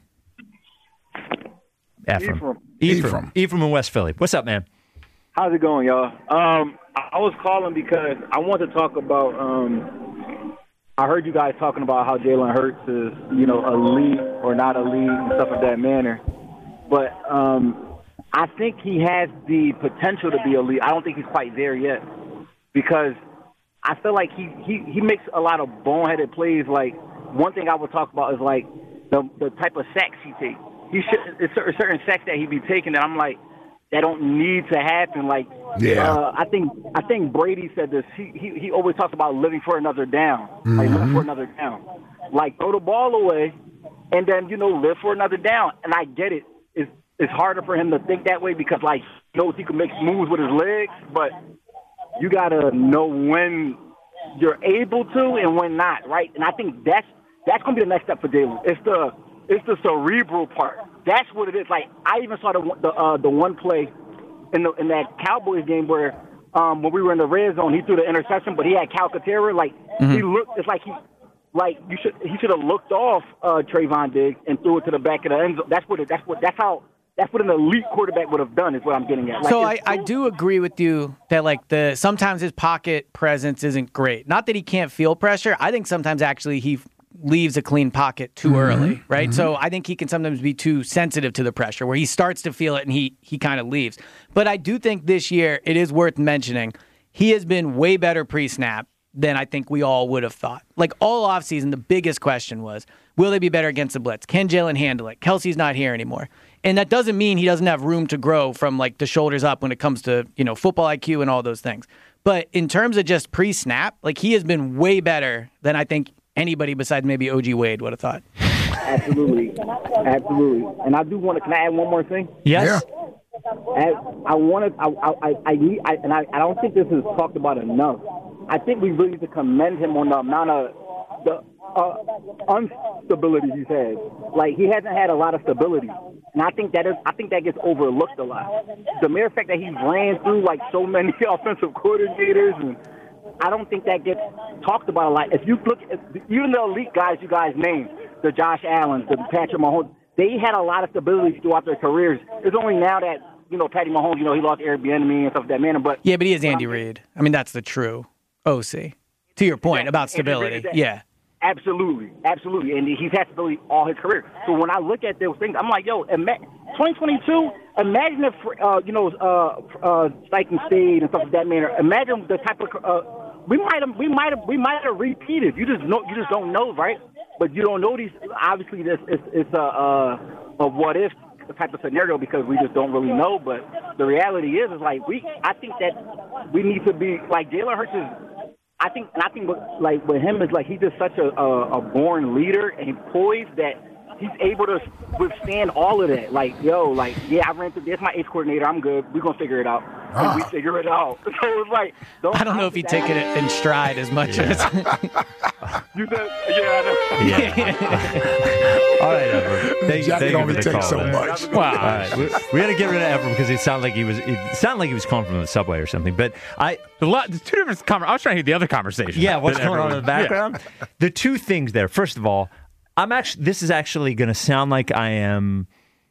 Speaker 4: Ephraim.
Speaker 10: Ephraim.
Speaker 4: Ephraim. Ephraim in West Philly. What's up, man?
Speaker 10: How's it going, y'all? Um, I I was calling because I want to talk about. Um, I heard you guys talking about how Jalen Hurts is, you know, elite or not elite and stuff of that manner. But um, I think he has the potential to be elite. I don't think he's quite there yet because I feel like he, he, he makes a lot of boneheaded plays. Like one thing I would talk about is like the the type of sacks he takes. He should it's certain certain sacks that he be taking that I'm like that don't need to happen. Like
Speaker 6: Yeah.
Speaker 10: uh, I think I think Brady said this. He he, he always talks about living for another down, like living for another down. Like throw the ball away, and then you know live for another down. And I get it. It's it's harder for him to think that way because like he knows he can make moves with his legs, but you gotta know when you're able to and when not, right? And I think that's that's gonna be the next step for Jalen. It's the it's the cerebral part. That's what it is. Like I even saw the the uh, the one play in the in that Cowboys game where um, when we were in the red zone, he threw the interception, but he had Calcaterra. Like he looked, it's like he like you should he should have looked off uh, Trayvon Diggs and threw it to the back of the end zone. That's what it, that's what that's how that's what an elite quarterback would have done. Is what I'm getting at. Like,
Speaker 5: so I, I do agree with you that like the sometimes his pocket presence isn't great. Not that he can't feel pressure. I think sometimes actually he leaves a clean pocket too mm-hmm. early, right? Mm-hmm. So I think he can sometimes be too sensitive to the pressure where he starts to feel it and he he kind of leaves. But I do think this year it is worth mentioning he has been way better pre-snap than I think we all would have thought. Like all offseason, the biggest question was, will they be better against the blitz? Can Jalen handle it? Kelsey's not here anymore. And that doesn't mean he doesn't have room to grow from like the shoulders up when it comes to, you know, football I Q and all those things. But in terms of just pre-snap, like he has been way better than I think anybody besides maybe O G Wade would have thought.
Speaker 10: Absolutely. Absolutely. And I do want to, can I add one more thing?
Speaker 4: Yes.
Speaker 6: Yeah.
Speaker 10: As I want to, I, I, I need, I, and I, I don't think this is talked about enough. I think we really need to commend him on the amount of the uh, instability he's had. Like he hasn't had a lot of stability, and I think that is, I think that gets overlooked a lot. The mere fact that he ran through like so many offensive coordinators, and I don't think that gets talked about a lot. If you look at even the elite guys you guys named, the Josh Allens, the Patrick Mahomes, they had a lot of stability throughout their careers. It's only now that, you know, Patty Mahomes, you know, he lost Airbnb and stuff of that manner. But
Speaker 5: yeah, but he is Andy Reid. I mean, that's the true O C. To your point about stability, yeah.
Speaker 10: Absolutely, absolutely. And he's had stability all his career. So when I look at those things, I'm like, yo, ima- twenty twenty-two, imagine if, uh, you know, uh, uh, Steichen stayed and stuff of that manner. Imagine the type of uh, we might have, we might have, we might have repeated. You just know, you just don't know, right? But you don't know these. Obviously, this it's, it's a, a, a what if type of scenario because we just don't really know. But the reality is, is like we. I think that we need to be like Jalen Hurts is. I think, and I think, what, like with him is like he's just such a, a, a born leader and poised that he's able to withstand all of that. Like, yo, like, yeah, I ran through this. My ace coordinator. I'm good. We're gonna figure it out. Ah. And we figure it out. So it's like, don't
Speaker 5: I don't know if he'd taken it in stride as much
Speaker 4: yeah.
Speaker 5: as.
Speaker 10: you said, yeah, I know.
Speaker 4: Yeah. All right, Ephraim. Thank,
Speaker 6: Jack
Speaker 4: thank you
Speaker 6: only
Speaker 4: for the
Speaker 6: takes
Speaker 4: call,
Speaker 6: so
Speaker 4: man.
Speaker 6: much.
Speaker 4: Wow. All right, we, we got to get rid of Ephraim because it sounded like he was. It sounded like he was calling from the subway or something. But I,
Speaker 7: the lot, there's two different. Conver- I was trying to hear the other conversation.
Speaker 4: Yeah, what's going
Speaker 7: everyone,
Speaker 4: on in the background? Yeah. The two things there. First of all, I'm actually. This is actually going to sound like I am.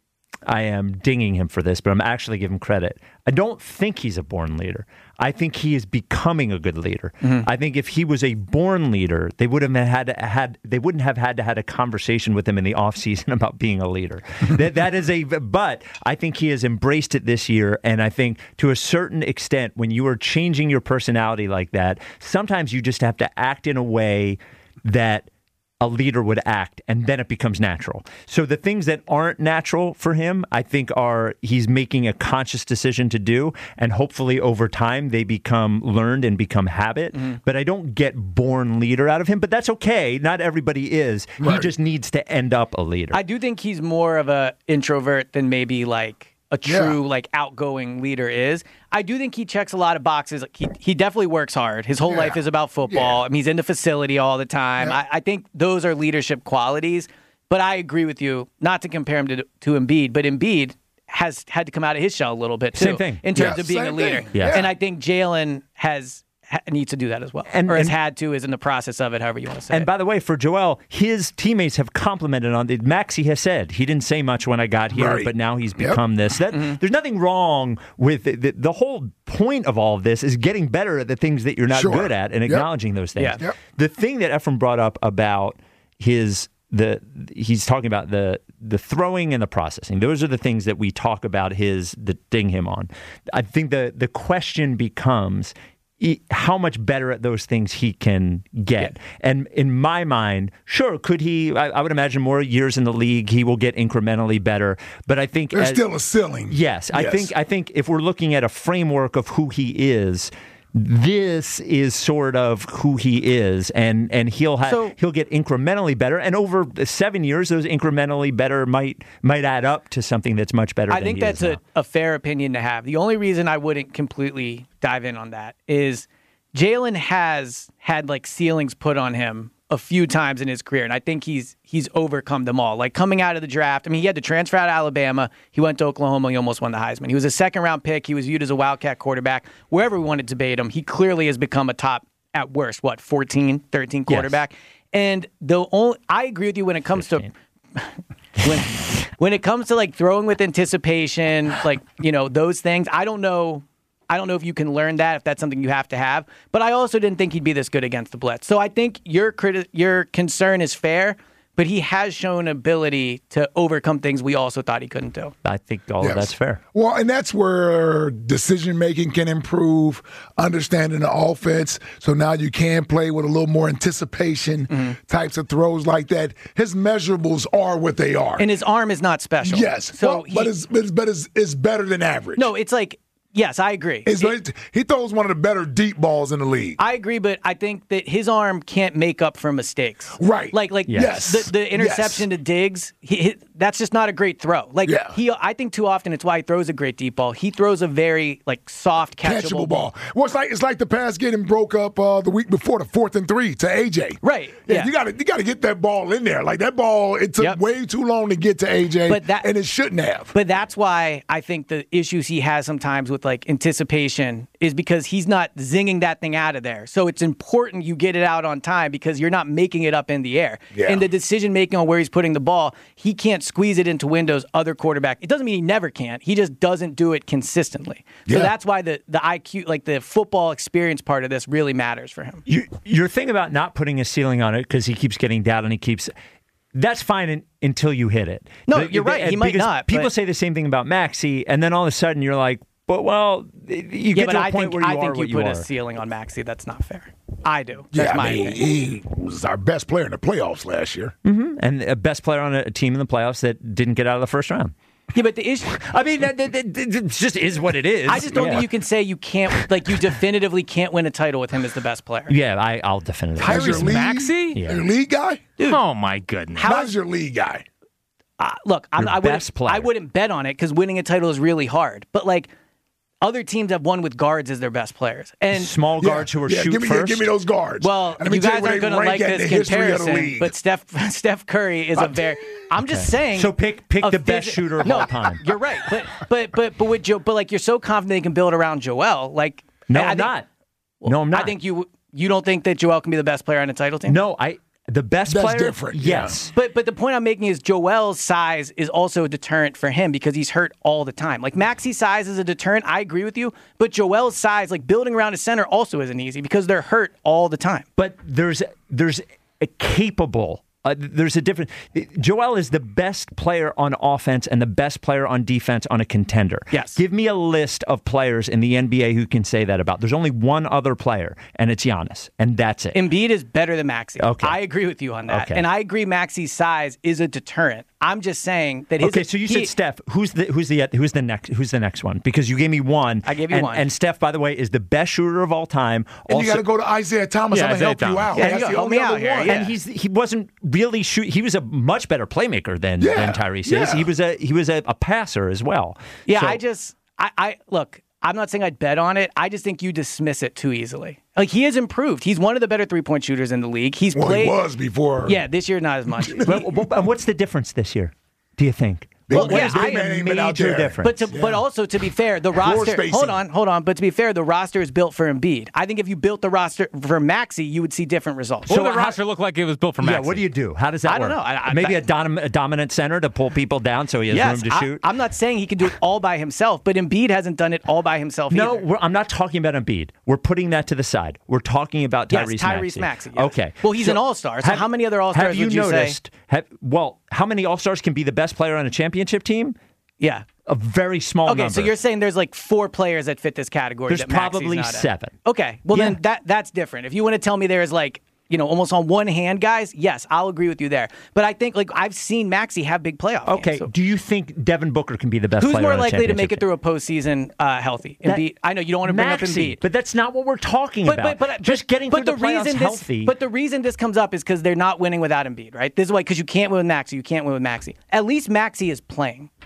Speaker 4: I am dinging him for this, but I'm actually giving him credit. I don't think he's a born leader. I think he is becoming a good leader. Mm-hmm. I think if he was a born leader, they would have had to, had they wouldn't have had to had a conversation with him in the offseason about being a leader. that that is a but I think he has embraced it this year, and I think to a certain extent, when you are changing your personality like that, sometimes you just have to act in a way that a leader would act, and then it becomes natural. So the things that aren't natural for him, I think are he's making a conscious decision to do, and hopefully over time they become learned and become habit. Mm-hmm. But I don't get born leader out of him, but that's okay. Not everybody is. Right. He just needs to end up a leader.
Speaker 5: I do think he's more of an introvert than maybe like a true yeah. like outgoing leader is. I do think he checks a lot of boxes. Like he he definitely works hard. His whole yeah. life is about football. Yeah. I mean, he's in the facility all the time. Yeah. I, I think those are leadership qualities. But I agree with you, not to compare him to to Embiid, but Embiid has had to come out of his shell a little bit too.
Speaker 4: Same thing.
Speaker 5: In terms
Speaker 6: yeah,
Speaker 5: of being a leader.
Speaker 4: Yeah.
Speaker 5: And I think Jalen has needs to do that as well.
Speaker 4: And,
Speaker 5: or has
Speaker 4: and,
Speaker 5: had to, is in the process of it, however you want to say
Speaker 4: and
Speaker 5: it.
Speaker 4: by the way, for Joel, his teammates have complimented on it. Maxey has said, he didn't say much when I got here,
Speaker 6: right.
Speaker 4: but now he's become
Speaker 6: yep.
Speaker 4: this. That mm-hmm. There's nothing wrong with it. The, the whole point of all of this is getting better at the things that you're not
Speaker 6: sure.
Speaker 4: good at and acknowledging yep. those things.
Speaker 5: Yeah.
Speaker 6: Yep.
Speaker 4: The thing that Ephraim brought up about his the he's talking about the the throwing and the processing. Those are the things that we talk about his the ding him on. I think the the question becomes how much better at those things he can get. Yeah. And in my mind, sure, could he, I, I would imagine more years in the league, he will get incrementally better. But I think
Speaker 6: there's
Speaker 4: as,
Speaker 6: still a ceiling.
Speaker 4: Yes, yes. I think I think if we're looking at a framework of who he is, this is sort of who he is, and and he'll ha- so, he'll get incrementally better, and over seven years, those incrementally better might might add up to something that's much better.
Speaker 5: I
Speaker 4: than
Speaker 5: think
Speaker 4: he
Speaker 5: that's
Speaker 4: is
Speaker 5: a,
Speaker 4: now.
Speaker 5: a fair opinion to have. The only reason I wouldn't completely dive in on that is Jalen has had like ceilings put on him a few times in his career, and I think he's he's overcome them all. Like coming out of the draft, I mean, he had to transfer out of Alabama. He went to Oklahoma. He almost won the Heisman. He was a second-round pick. He was viewed as a Wildcat quarterback. Wherever we wanted to debate him, he clearly has become a top, at worst, what, fourteen, thirteen quarterback. Yes. And the only I agree with you when it comes fifteen. to when when it comes to like throwing with anticipation, like, you know, those things. I don't know. I don't know if you can learn that, if that's something you have to have. But I also didn't think he'd be this good against the blitz. So I think your criti- your concern is fair, but he has shown ability to overcome things we also thought he couldn't do.
Speaker 4: I think all
Speaker 6: Yes.
Speaker 4: of that's fair.
Speaker 6: Well, and that's where decision-making can improve, understanding the offense. So now you can play with a little more anticipation,
Speaker 5: Mm-hmm.
Speaker 6: types of throws like that. His measurables are what they are.
Speaker 5: And his arm is not special.
Speaker 6: yes,
Speaker 5: So
Speaker 6: well,
Speaker 5: he,
Speaker 6: but, it's, but, it's, but it's, it's better than average.
Speaker 5: no, it's like, yes, I agree.
Speaker 6: It's,
Speaker 5: It-
Speaker 6: he throws one of the better deep balls in the league.
Speaker 5: I agree, but I think that his arm can't make up for mistakes.
Speaker 6: Right.
Speaker 5: Like, like
Speaker 6: Yes.
Speaker 5: the, the interception
Speaker 6: Yes.
Speaker 5: to Diggs, he, he, that's just not a great throw. Like,
Speaker 6: Yeah.
Speaker 5: he, I think too often it's why he throws a great deep ball. He throws a very, like, soft, catchable,
Speaker 6: Catchable ball. Well, it's like it's like the pass getting broke up uh, the week before, the fourth and three to A J.
Speaker 5: Right,
Speaker 6: Yeah,
Speaker 5: yeah.
Speaker 6: you got to you got to get that ball in there. Like that ball, it took
Speaker 5: Yep.
Speaker 6: way too long to get to A J,
Speaker 5: But that-
Speaker 6: and it shouldn't have.
Speaker 5: But that's why I think the issues he has sometimes with like anticipation is because he's not zinging that thing out of there. So it's important you get it out on time because you're not making it up in the air.
Speaker 6: Yeah.
Speaker 5: And the decision making on where he's putting the ball, he can't squeeze it into windows other quarterback. It doesn't mean he never can. He just doesn't do it consistently. So
Speaker 6: Yeah.
Speaker 5: that's why the the I Q, like the football experience part of this really matters for him.
Speaker 4: You, your thing about not putting a ceiling on it because he keeps getting down and he keeps. That's fine in, until you hit it.
Speaker 5: No,
Speaker 4: The-
Speaker 5: you're right.
Speaker 4: the-
Speaker 5: He might
Speaker 4: because
Speaker 5: not,
Speaker 4: People
Speaker 5: but-
Speaker 4: say the same thing about Maxey, and then all of a sudden you're like, but well, you
Speaker 5: Yeah,
Speaker 4: get
Speaker 5: but
Speaker 4: to a
Speaker 5: I
Speaker 4: point
Speaker 5: think
Speaker 4: where you
Speaker 5: I
Speaker 4: are
Speaker 5: think
Speaker 4: what
Speaker 5: you
Speaker 4: you
Speaker 5: put
Speaker 4: are.
Speaker 5: a ceiling on Maxey. That's not fair. I do. That's
Speaker 6: Yeah,
Speaker 5: my
Speaker 6: I mean,
Speaker 5: opinion.
Speaker 6: he was our best player in the playoffs last year.
Speaker 4: and a best player on a team in the playoffs that didn't get out of the first round.
Speaker 5: Yeah, but the issue.
Speaker 4: I mean, that, that, that, that just is what it is.
Speaker 5: I just don't
Speaker 4: Yeah.
Speaker 5: think you can say you can't, like, you definitively can't win a title with him as the best player.
Speaker 4: Yeah, I, I'll definitively.
Speaker 6: As your
Speaker 7: Tyrese
Speaker 6: lead,
Speaker 7: Maxey?
Speaker 4: Yeah.
Speaker 6: your lead guy.
Speaker 7: Oh my goodness.
Speaker 5: How
Speaker 6: Not
Speaker 5: is-
Speaker 6: as your lead guy.
Speaker 5: Uh, look, I'm,
Speaker 4: Your
Speaker 5: I wouldn't,
Speaker 4: best player.
Speaker 5: I wouldn't bet on it because winning a title is really hard. But like, other teams have won with guards as their best players, and
Speaker 4: Small guards
Speaker 6: yeah,
Speaker 4: who are
Speaker 6: yeah,
Speaker 4: shoot
Speaker 6: give me,
Speaker 4: first.
Speaker 6: Give me those guards.
Speaker 5: well,
Speaker 6: And let me
Speaker 5: you
Speaker 6: tell
Speaker 5: guys
Speaker 6: where
Speaker 5: aren't
Speaker 6: they
Speaker 5: going to
Speaker 6: rank
Speaker 5: like
Speaker 6: at in
Speaker 5: this
Speaker 6: the history of the
Speaker 5: comparison.
Speaker 6: league.
Speaker 5: But Steph Steph Curry is a very. I'm just saying.
Speaker 4: So pick pick
Speaker 5: a
Speaker 4: the best
Speaker 5: phys-
Speaker 4: shooter of
Speaker 5: no,
Speaker 4: all time.
Speaker 5: You're right, but but but but with Joe, but like you're so confident they can build around Joel. Like
Speaker 4: No,
Speaker 5: I
Speaker 4: I'm
Speaker 5: think-
Speaker 4: not. No, I'm not.
Speaker 5: I think you you don't think that Joel can be the best player on a title team.
Speaker 4: No, I. The best
Speaker 6: That's
Speaker 4: player.
Speaker 6: different, yeah.
Speaker 4: Yes.
Speaker 5: But but the point I'm making is Joel's size is also a deterrent for him because he's hurt all the time. Like Maxey's size is a deterrent, I agree with you. But Joel's size, like building around a center, also isn't easy because they're hurt all the time.
Speaker 4: But there's there's a capable. Uh, there's a difference. Joel is the best player on offense and the best player on defense on a contender.
Speaker 5: Yes.
Speaker 4: Give me a list of players in the N B A who can say that about. There's only one other player, and it's Giannis, and that's it.
Speaker 5: Embiid is better than Maxey.
Speaker 4: Okay.
Speaker 5: I agree with you on that.
Speaker 4: Okay.
Speaker 5: And I agree Maxey's size is a deterrent. I'm just saying that his
Speaker 4: Okay, so you
Speaker 5: he-
Speaker 4: said Steph. Who's the who's the who's the next who's the next one? Because you gave me one.
Speaker 5: I gave you
Speaker 4: and,
Speaker 5: one.
Speaker 4: And Steph, by the way, is the best shooter of all time.
Speaker 6: And
Speaker 4: Also-
Speaker 6: you got to go to Isaiah Thomas.
Speaker 7: Yeah,
Speaker 6: I'm gonna
Speaker 7: Isaiah
Speaker 6: help you
Speaker 7: Thomas.
Speaker 6: out.
Speaker 5: Yeah,
Speaker 6: That's
Speaker 5: you
Speaker 6: the
Speaker 5: help
Speaker 6: only
Speaker 5: me out
Speaker 6: other
Speaker 5: here,
Speaker 6: one.
Speaker 5: yeah.
Speaker 4: And he's he wasn't really shoot. He was a much better playmaker than,
Speaker 6: Yeah,
Speaker 4: than Tyrese
Speaker 6: yeah.
Speaker 4: is. He was a he was a, a passer as well.
Speaker 5: Yeah,
Speaker 4: So-
Speaker 5: I just I, I look, I'm not saying I'd bet on it. I just think you dismiss it too easily. Like he has improved. He's one of the better three point shooters in the league. He's
Speaker 6: Well,
Speaker 5: played
Speaker 6: he was before.
Speaker 5: Yeah, this year not as much.
Speaker 4: Well, well, and what's the difference this year? Do you think?
Speaker 6: Big
Speaker 5: Well,
Speaker 6: man-
Speaker 5: yeah,
Speaker 6: big
Speaker 5: I-
Speaker 6: man ain't been out
Speaker 4: major
Speaker 6: there.
Speaker 4: difference.
Speaker 5: But to, but also to be fair, the roster.
Speaker 6: spacing.
Speaker 5: Hold on, hold on. But to be fair, the roster is built for Embiid. I think if you built the roster for Maxey, you would see different results.
Speaker 7: What
Speaker 4: So
Speaker 7: would the
Speaker 4: how-
Speaker 7: roster look like if it was built for
Speaker 4: Yeah,
Speaker 7: Maxey?
Speaker 4: what do you do? How does that
Speaker 5: I don't
Speaker 4: work?
Speaker 5: know. I- I-
Speaker 4: Maybe
Speaker 5: that-
Speaker 4: a, dom- a dominant center to pull people down so he has
Speaker 5: Yes,
Speaker 4: room to
Speaker 5: I,
Speaker 4: shoot?
Speaker 5: I'm not saying he can do it all by himself, but Embiid hasn't done it all by himself
Speaker 4: No,
Speaker 5: either.
Speaker 4: we're, I'm not talking about Embiid. We're putting that to the side. We're talking about
Speaker 5: Yes,
Speaker 4: Tyrese
Speaker 5: Tyrese
Speaker 4: Maxey.
Speaker 5: Maxey, yes.
Speaker 4: Okay.
Speaker 5: Well, he's an all-star, so
Speaker 4: have-
Speaker 5: how many other all-stars
Speaker 4: have you
Speaker 5: would you say-
Speaker 4: noticed? Have, well, how many all-stars can be the best player on a championship team?
Speaker 5: Yeah.
Speaker 4: A very small
Speaker 5: Okay,
Speaker 4: number.
Speaker 5: so you're saying there's like four players that fit this category.
Speaker 4: There's
Speaker 5: that Maxey's
Speaker 4: probably
Speaker 5: not in.
Speaker 4: seven.
Speaker 5: Okay, well
Speaker 4: Yeah.
Speaker 5: then that that's different. If you want to tell me there's like you know almost on one hand guys, yes, I'll agree with you there. But I think like I've seen Maxey have big playoff games,
Speaker 4: Okay,
Speaker 5: so-
Speaker 4: do you think Devin Booker can be the best
Speaker 5: Who's
Speaker 4: player
Speaker 5: more
Speaker 4: on a
Speaker 5: likely to make
Speaker 4: championship
Speaker 5: it through a postseason uh, healthy?
Speaker 4: That-
Speaker 5: Embiid. I know you don't want to bring
Speaker 4: Maxey,
Speaker 5: up Embiid,
Speaker 4: but that's not what we're talking
Speaker 5: but,
Speaker 4: about.
Speaker 5: but, but
Speaker 4: just getting
Speaker 5: but
Speaker 4: through
Speaker 5: the,
Speaker 4: the, playoffs
Speaker 5: reason
Speaker 4: healthy.
Speaker 5: This, but the reason this comes up is because they're not winning without Embiid, right? This is why because you can't win with Maxey, you can't win with Maxey. At least Maxey is playing.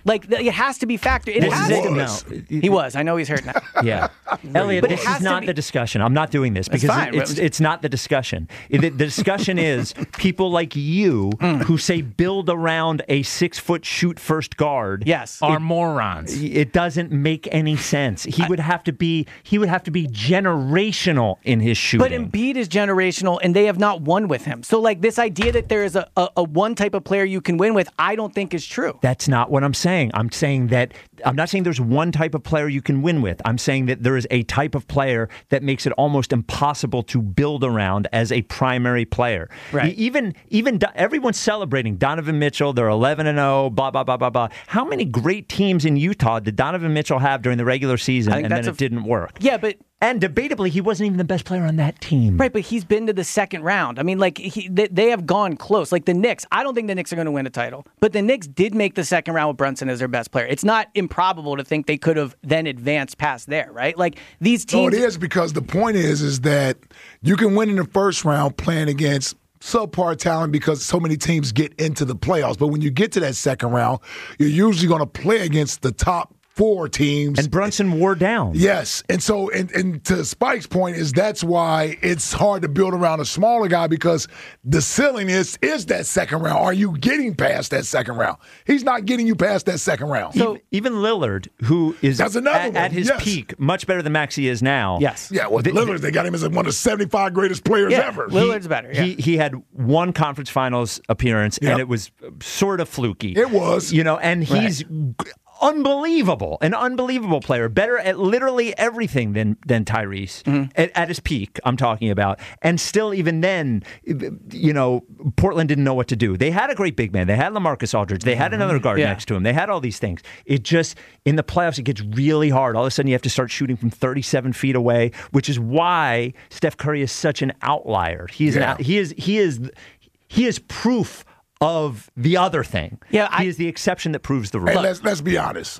Speaker 5: Like it has to be factored. It
Speaker 4: This
Speaker 5: has
Speaker 4: is
Speaker 5: to.
Speaker 4: it. No.
Speaker 5: He was. I know he's hurt now.
Speaker 4: Yeah. Elliot,
Speaker 5: But it
Speaker 4: this
Speaker 5: has
Speaker 4: is
Speaker 5: to
Speaker 4: not
Speaker 5: be-
Speaker 4: the discussion. I'm not doing this
Speaker 5: That's
Speaker 4: because
Speaker 5: fine.
Speaker 4: it's it's not the discussion. The, the discussion is people like you
Speaker 5: Mm.
Speaker 4: who say build around a six foot shoot first guard.
Speaker 5: Yes.
Speaker 7: Are
Speaker 4: It-
Speaker 7: morons.
Speaker 4: It doesn't make any sense. He would have to be he would have to be generational in his shooting.
Speaker 5: But Embiid is generational, and they have not won with him. So, like, this idea that there is a, a, a one type of player you can win with, I don't think is true.
Speaker 4: That's not what I'm saying. I'm saying that I'm not saying there's one type of player you can win with. I'm saying that there is a type of player that makes it almost impossible to build around as a primary player.
Speaker 5: Right.
Speaker 4: E- Even even Do- everyone's celebrating Donovan Mitchell. They're eleven and oh. Blah blah blah blah blah. How many great teams in Utah did Donovan Mitchell have during the regular season,
Speaker 5: I think
Speaker 4: and then
Speaker 5: that's
Speaker 4: it
Speaker 5: a-
Speaker 4: didn't work?
Speaker 5: Yeah, but
Speaker 4: And debatably, he wasn't even the best player on that team.
Speaker 5: right, but he's been to the second round. I mean, like he, they, they have gone close. Like the Knicks, I don't think the Knicks are going to win a title, but the Knicks did make the second round with Brunson as their best player. It's not improbable to think they could have then advanced past there, right? Like these
Speaker 6: No,
Speaker 5: teams.
Speaker 6: it is because the point is, is that you can win in the first round playing against subpar talent because so many teams get into the playoffs. But when you get to that second round, you're usually going to play against the top four teams.
Speaker 4: And Brunson wore down.
Speaker 6: Yes. And so, and, and to Spike's point is that's why it's hard to build around a smaller guy because the ceiling is is that second round. Are you getting past that second round? He's not getting you past that second round.
Speaker 4: So even Lillard, who is
Speaker 6: That's another
Speaker 4: at,
Speaker 6: one,
Speaker 4: at his
Speaker 6: yes.
Speaker 4: peak, much better than Maxey is now.
Speaker 5: Yes.
Speaker 6: Yeah, well,
Speaker 4: The-
Speaker 6: Lillard, they got him as one of the seventy-five greatest players
Speaker 5: Yeah,
Speaker 6: ever.
Speaker 5: Lillard's better. Yeah.
Speaker 4: He he had one conference finals appearance,
Speaker 6: Yep.
Speaker 4: and it was sort of fluky.
Speaker 6: It was.
Speaker 4: you know, and he's g- unbelievable, an unbelievable player, better at literally everything than than Tyrese
Speaker 5: Mm-hmm.
Speaker 4: at, at his peak. I'm talking about, and still, even then, you know, Portland didn't know what to do. They had a great big man. They had LaMarcus Aldridge. They had another guard
Speaker 5: Yeah.
Speaker 4: next to him. They had all these things. It just in the playoffs, it gets really hard. All of a sudden, you have to start shooting from thirty-seven feet away, which is why Steph Curry is such an outlier. He is an
Speaker 6: Yeah.
Speaker 4: out, he is he is he is proof of the other thing.
Speaker 5: Yeah, I-
Speaker 4: he is the exception that proves the rule.
Speaker 6: And let's let's be honest.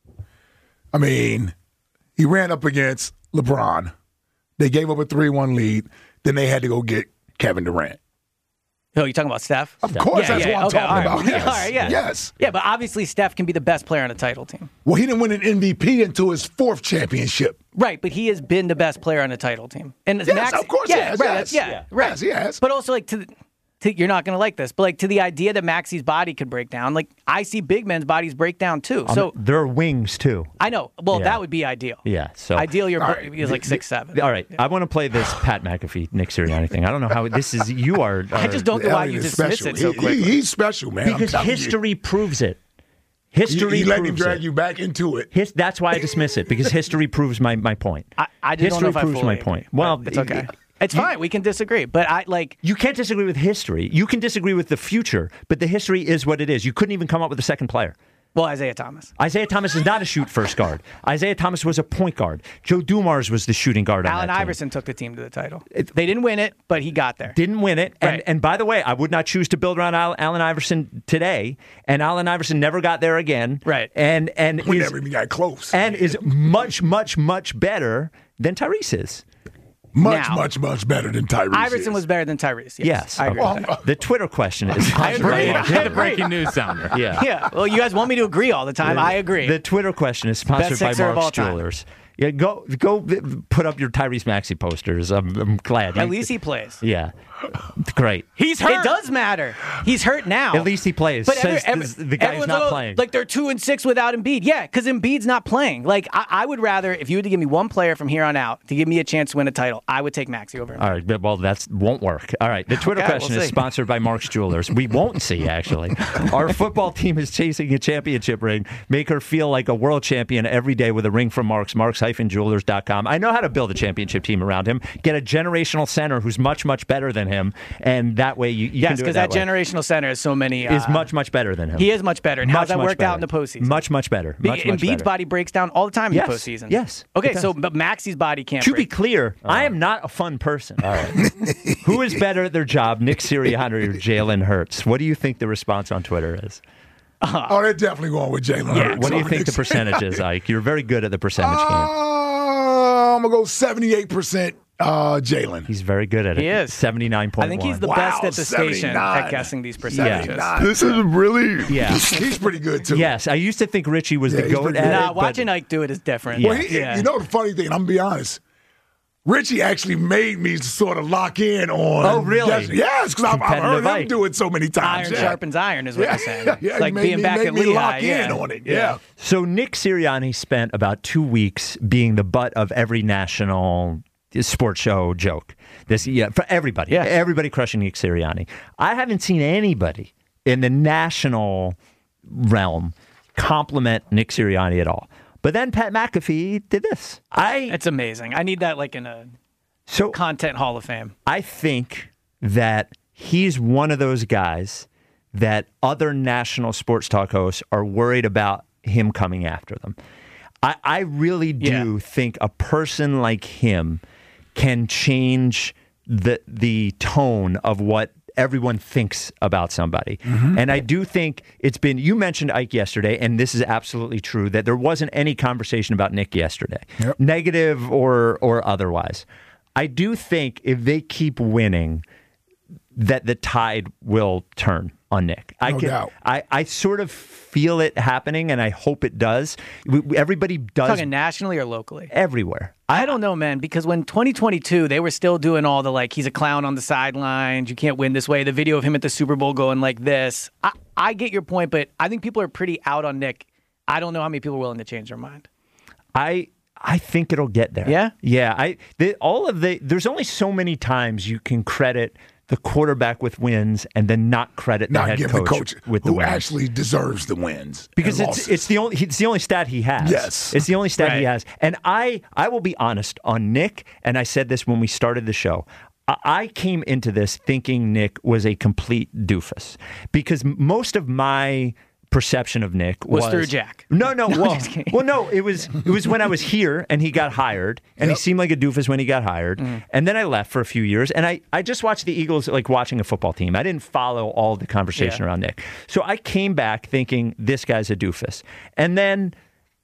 Speaker 6: I mean, he ran up against LeBron. They gave up a three one lead. Then they had to go get Kevin Durant.
Speaker 5: Oh, you talking about Steph?
Speaker 6: Of course,
Speaker 5: Yeah,
Speaker 6: that's
Speaker 5: yeah,
Speaker 6: what I'm
Speaker 5: okay,
Speaker 6: talking
Speaker 5: all right.
Speaker 6: about. Yes.
Speaker 5: All right, yeah.
Speaker 6: Yes.
Speaker 5: Yeah, but obviously Steph can be the best player on a title team.
Speaker 6: Well, he didn't win an M V P until his fourth championship.
Speaker 5: Right, but he has been the best player on a title team. And
Speaker 6: Yes,
Speaker 5: Max,
Speaker 6: of course
Speaker 5: yeah,
Speaker 6: he has,
Speaker 5: right,
Speaker 6: yes.
Speaker 5: that's- yeah,
Speaker 6: Yeah.
Speaker 5: right.
Speaker 6: Yes, he has.
Speaker 5: But also, like, to, the, to you're not going to like this, but like to the idea that Maxey's body could break down, like I see big men's bodies break down too. So
Speaker 4: there are wings too.
Speaker 5: I know. Well,
Speaker 4: Yeah.
Speaker 5: that would be ideal.
Speaker 4: Yeah. So
Speaker 5: Ideal, you're
Speaker 6: All right.
Speaker 5: is like six seven.
Speaker 4: All right, I want to play this Pat McAfee, Nick Sirianni thing. I don't know how this is. You are.
Speaker 5: I
Speaker 4: are-
Speaker 5: just don't know why
Speaker 6: Elliott
Speaker 5: you
Speaker 6: is
Speaker 5: dismiss
Speaker 6: special.
Speaker 5: it so
Speaker 6: He-
Speaker 5: quickly.
Speaker 6: he- he's special, man. I'm
Speaker 4: because
Speaker 6: telling you.
Speaker 4: history proves it.
Speaker 6: He,
Speaker 4: History
Speaker 6: he let him
Speaker 4: proves
Speaker 6: drag
Speaker 4: it.
Speaker 6: you back into it.
Speaker 4: His, that's why I dismiss it because history proves my, my point.
Speaker 5: I, I just
Speaker 4: history
Speaker 5: don't know if I
Speaker 4: proves
Speaker 5: fully
Speaker 4: my
Speaker 5: agree,
Speaker 4: point.
Speaker 5: but
Speaker 4: Well,
Speaker 5: it's okay.
Speaker 4: it-
Speaker 5: It's fine. We can disagree, but I like.
Speaker 4: You can't disagree with history. You can disagree with the future, but the history is what it is. You couldn't even come up with a second player.
Speaker 5: Well, Isaiah Thomas.
Speaker 4: Isaiah Thomas is not a shoot first guard. Isaiah Thomas was a point guard. Joe Dumars was the shooting guard on
Speaker 5: Allen
Speaker 4: that team.
Speaker 5: Iverson took the team to the title. They didn't win it, but he got there.
Speaker 4: Didn't win it. And,
Speaker 5: Right.
Speaker 4: and by the way, I would not choose to build around Al- Allen Iverson today. And Allen Iverson never got there again.
Speaker 5: Right.
Speaker 4: And and
Speaker 6: We
Speaker 4: is,
Speaker 6: never even got close.
Speaker 4: and is much, much, much better than Tyrese is.
Speaker 6: much,
Speaker 5: now-
Speaker 6: much, much better than Tyrese.
Speaker 5: Iverson
Speaker 6: is.
Speaker 5: was better than Tyrese. Yes,
Speaker 4: Yes.
Speaker 5: I agree.
Speaker 4: Okay.
Speaker 5: with that.
Speaker 4: The Twitter question is.
Speaker 5: I agree.
Speaker 7: Hit the breaking news sounder.
Speaker 4: Yeah.
Speaker 5: Yeah. Well, you guys want me to agree all the time. I agree.
Speaker 4: The Twitter question is sponsored
Speaker 5: Best
Speaker 4: by
Speaker 5: sixer of all
Speaker 4: Mark's
Speaker 5: time.
Speaker 4: Jewelers. Yeah, go go put up your Tyrese Maxey posters. I'm, I'm glad.
Speaker 5: At
Speaker 4: You-
Speaker 5: least he plays.
Speaker 4: Yeah. Great.
Speaker 7: He's hurt.
Speaker 5: It does matter. He's hurt now.
Speaker 4: At least he plays.
Speaker 5: But
Speaker 4: Says
Speaker 5: every-
Speaker 4: this- the guy's
Speaker 5: everyone's
Speaker 4: not
Speaker 5: like, oh,
Speaker 4: playing.
Speaker 5: Like they're two and six without Embiid. Yeah, because Embiid's not playing. Like I, I would rather, if you had to give me one player from here on out to give me a chance to win a title, I would take Maxey over him.
Speaker 4: All right, but- well, that won't work. All right, the Twitter
Speaker 5: Okay,
Speaker 4: question
Speaker 5: we'll
Speaker 4: is
Speaker 5: see.
Speaker 4: sponsored by Mark's Jewelers. We won't see, actually. Our football team is chasing a championship ring. Make her feel like a world champion every day with a ring from Mark's, marks dash jewelers dot com. I know how to build a championship team around him. Get a generational center who's much, much better than him, and that way you, you
Speaker 5: Yes,
Speaker 4: can do it
Speaker 5: because
Speaker 4: that,
Speaker 5: that,
Speaker 4: way.
Speaker 5: generational center has so many. Uh,
Speaker 4: Is much, much better than him.
Speaker 5: He is much better. And how's
Speaker 4: Much,
Speaker 5: that
Speaker 4: much
Speaker 5: worked out
Speaker 4: better.
Speaker 5: in the postseason?
Speaker 4: Much, much better.
Speaker 5: Be-
Speaker 4: Much, much
Speaker 5: Embiid's
Speaker 4: better.
Speaker 5: body breaks down all the time in
Speaker 4: Yes.
Speaker 5: the postseason.
Speaker 4: Yes,
Speaker 5: Okay,
Speaker 4: it
Speaker 5: so
Speaker 4: does.
Speaker 5: but Maxey's body can't.
Speaker 4: To be
Speaker 5: break.
Speaker 4: clear, I am not a fun person. All right. Who is better at their job, Nick Sirianni or Jalen Hurts? What do you think the response on Twitter is?
Speaker 6: Oh, they're definitely going with Jalen Hurts.
Speaker 4: What do you
Speaker 6: over
Speaker 4: think
Speaker 6: Nick
Speaker 4: the percentage is, Ike? You're very good at the percentage game.
Speaker 6: Uh, I'm going to go seventy-eight percent uh, Jalen.
Speaker 4: He's very good at it.
Speaker 5: He is.
Speaker 4: seventy-nine point one.
Speaker 5: I think he's the
Speaker 6: Wow,
Speaker 5: best at the station
Speaker 6: seventy-nine.
Speaker 5: at guessing these percentages.
Speaker 9: This is really.
Speaker 4: Yeah.
Speaker 6: He's pretty good, too.
Speaker 4: Yes, I used to think Richie was
Speaker 6: Yeah,
Speaker 4: the
Speaker 6: he's
Speaker 4: goat
Speaker 6: pretty
Speaker 4: at
Speaker 6: good.
Speaker 4: it.
Speaker 5: Nah,
Speaker 4: but-
Speaker 5: watching Ike do it is different.
Speaker 6: Well, he,
Speaker 5: yeah.
Speaker 6: you know the funny thing, I'm going to be honest. Richie actually made me sort of lock in on.
Speaker 4: Oh, really?
Speaker 6: Yes, yes, because I've, I've heard
Speaker 4: Competitive
Speaker 6: him
Speaker 4: Ike.
Speaker 6: do it so many times.
Speaker 5: Iron
Speaker 6: yeah.
Speaker 5: sharpens iron is what
Speaker 6: Yeah,
Speaker 5: you're saying.
Speaker 6: yeah,
Speaker 5: It's
Speaker 6: he
Speaker 5: like
Speaker 6: made
Speaker 5: being
Speaker 6: me,
Speaker 5: back
Speaker 6: made
Speaker 5: at
Speaker 6: me
Speaker 5: Lehigh.
Speaker 6: lock
Speaker 5: yeah.
Speaker 6: in on it. Yeah.
Speaker 4: So Nick Sirianni spent about two weeks being the butt of every national sports show joke. This, yeah, for everybody.
Speaker 5: Yeah.
Speaker 4: Everybody crushing Nick Sirianni. I haven't seen anybody in the national realm compliment Nick Sirianni at all. But then Pat McAfee did this. I
Speaker 5: It's amazing. I need that like in a
Speaker 4: so
Speaker 5: content hall of fame.
Speaker 4: I think that he's one of those guys that other national sports talk hosts are worried about him coming after them. I, I really do
Speaker 5: Yeah.
Speaker 4: think a person like him can change the the tone of what everyone thinks about somebody.
Speaker 6: Mm-hmm.
Speaker 4: And I do think it's been, you mentioned Ike yesterday, and this is absolutely true, that there wasn't any conversation about Nick yesterday,
Speaker 6: Yep.
Speaker 4: negative or or otherwise. I do think if they keep winning, that the tide will turn on Nick. I
Speaker 6: No
Speaker 4: can,
Speaker 6: doubt.
Speaker 4: I, I sort of feel it happening, and I hope it does. We- we- Everybody does
Speaker 5: Talking nationally or locally?
Speaker 4: everywhere.
Speaker 5: I don't know, man, because when twenty twenty-two, they were still doing all the, like, he's a clown on the sidelines, you can't win this way, the video of him at the Super Bowl going like this. I, I get your point, but I think people are pretty out on Nick. I don't know how many people are willing to change their mind.
Speaker 4: I I think it'll get there.
Speaker 5: Yeah?
Speaker 4: Yeah. I the, all of the there's only so many times you can credit the quarterback with wins and then not credit the
Speaker 6: Not
Speaker 4: head
Speaker 6: give
Speaker 4: coach,
Speaker 6: the coach
Speaker 4: with the
Speaker 6: who
Speaker 4: wins.
Speaker 6: actually deserves the wins.
Speaker 4: Because
Speaker 6: and
Speaker 4: it's
Speaker 6: losses.
Speaker 4: it's the only it's the only stat he has.
Speaker 6: Yes.
Speaker 4: It's the only stat he
Speaker 5: Right.
Speaker 4: has. And I I will be honest on Nick, and I said this when we started the show. I- I came into this thinking Nick was a complete doofus because most of my perception of Nick was,
Speaker 5: Was through Jack.
Speaker 4: No, no,
Speaker 5: No,
Speaker 4: well,
Speaker 5: just kidding.
Speaker 4: well, no. It was it was when I was here and he got hired, and he seemed like a doofus when he got hired.
Speaker 5: Mm.
Speaker 4: And then I left for a few years, and I I just watched the Eagles like watching a football team. I didn't follow all the conversation
Speaker 5: Yeah.
Speaker 4: around Nick, so I came back thinking this guy's a doofus, and then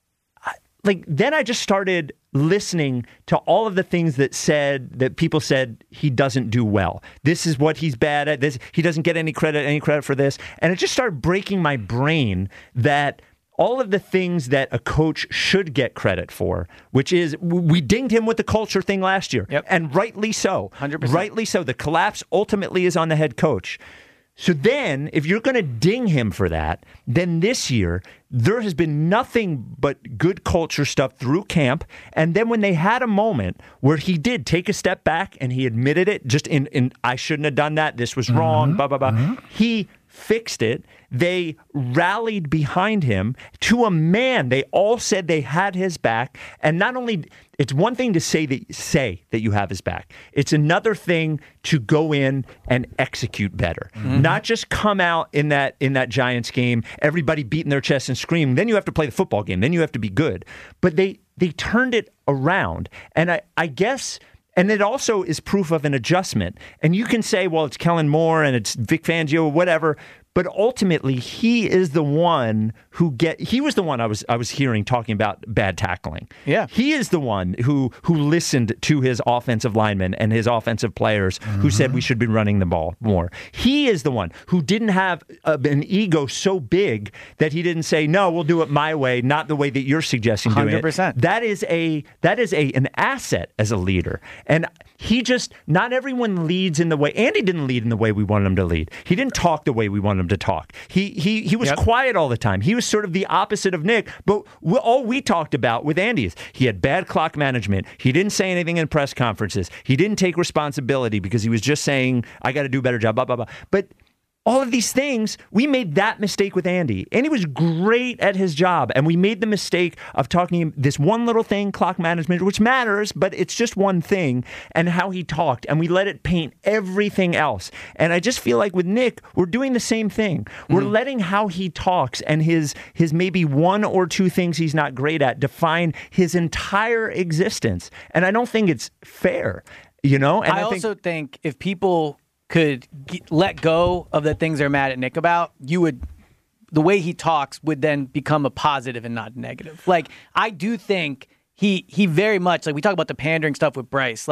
Speaker 4: like then I just started listening to all of the things that said that people said he doesn't do well. This is what he's bad at. This he doesn't get any credit any credit for this. And it just started breaking my brain that all of the things that a coach should get credit for, which is we dinged him with the culture thing last year,
Speaker 5: Yep.
Speaker 4: and rightly so.
Speaker 5: one hundred percent.
Speaker 4: Rightly so. The collapse ultimately is on the head coach. So then, if you're going to ding him for that, then this year, there has been nothing but good culture stuff through camp. And then when they had a moment where he did take a step back and he admitted it, just in, in I shouldn't have done that, this was wrong, blah, blah, blah. He fixed it. They rallied behind him to a man. They all said they had his back. And not only, it's one thing to say that say that you have his back. It's another thing to go in and execute better. Not just come out in that in that Giants game, everybody beating their chest and screaming. Then you have to play the football game. Then you have to be good. But they they turned it around. And I, I guess and it also is proof of an adjustment. And you can say, well, it's Kellen Moore and it's Vic Fangio, whatever. But ultimately, he is the one who get. He was the one I was I was hearing talking about bad tackling.
Speaker 5: Yeah.
Speaker 4: He is the one who who listened to his offensive linemen and his offensive players who said we should be running the ball more. He is the one who didn't have a, an ego so big that he didn't say, no, we'll do it my way, not the way that you're suggesting doing
Speaker 5: one hundred
Speaker 4: it.
Speaker 5: percent.
Speaker 4: That is a that is a an asset as a leader. And he just, not everyone leads in the way. Andy didn't lead in the way we wanted him to lead. He didn't talk the way we wanted him to talk. He he he was
Speaker 5: Yep.
Speaker 4: quiet all the time. He was sort of the opposite of Nick. But we, all we talked about with Andy is he had bad clock management. He didn't say anything in press conferences. He didn't take responsibility because he was just saying, I got to do a better job, blah, blah, blah. But all of these things, we made that mistake with Andy. Andy was great at his job, and we made the mistake of talking him this one little thing, clock management, which matters, but it's just one thing, and how he talked, and we let it paint everything else. And I just feel like with Nick, we're doing the same thing. We're letting how he talks and his his maybe one or two things he's not great at define his entire existence. And I don't think it's fair, you know? And
Speaker 5: I,
Speaker 4: I, think,
Speaker 5: also think if people could get, let go of the things they're mad at Nick about, you would, the way he talks would then become a positive and not negative. Like, I do think he he very much, like we talk about the pandering stuff with Bryce, like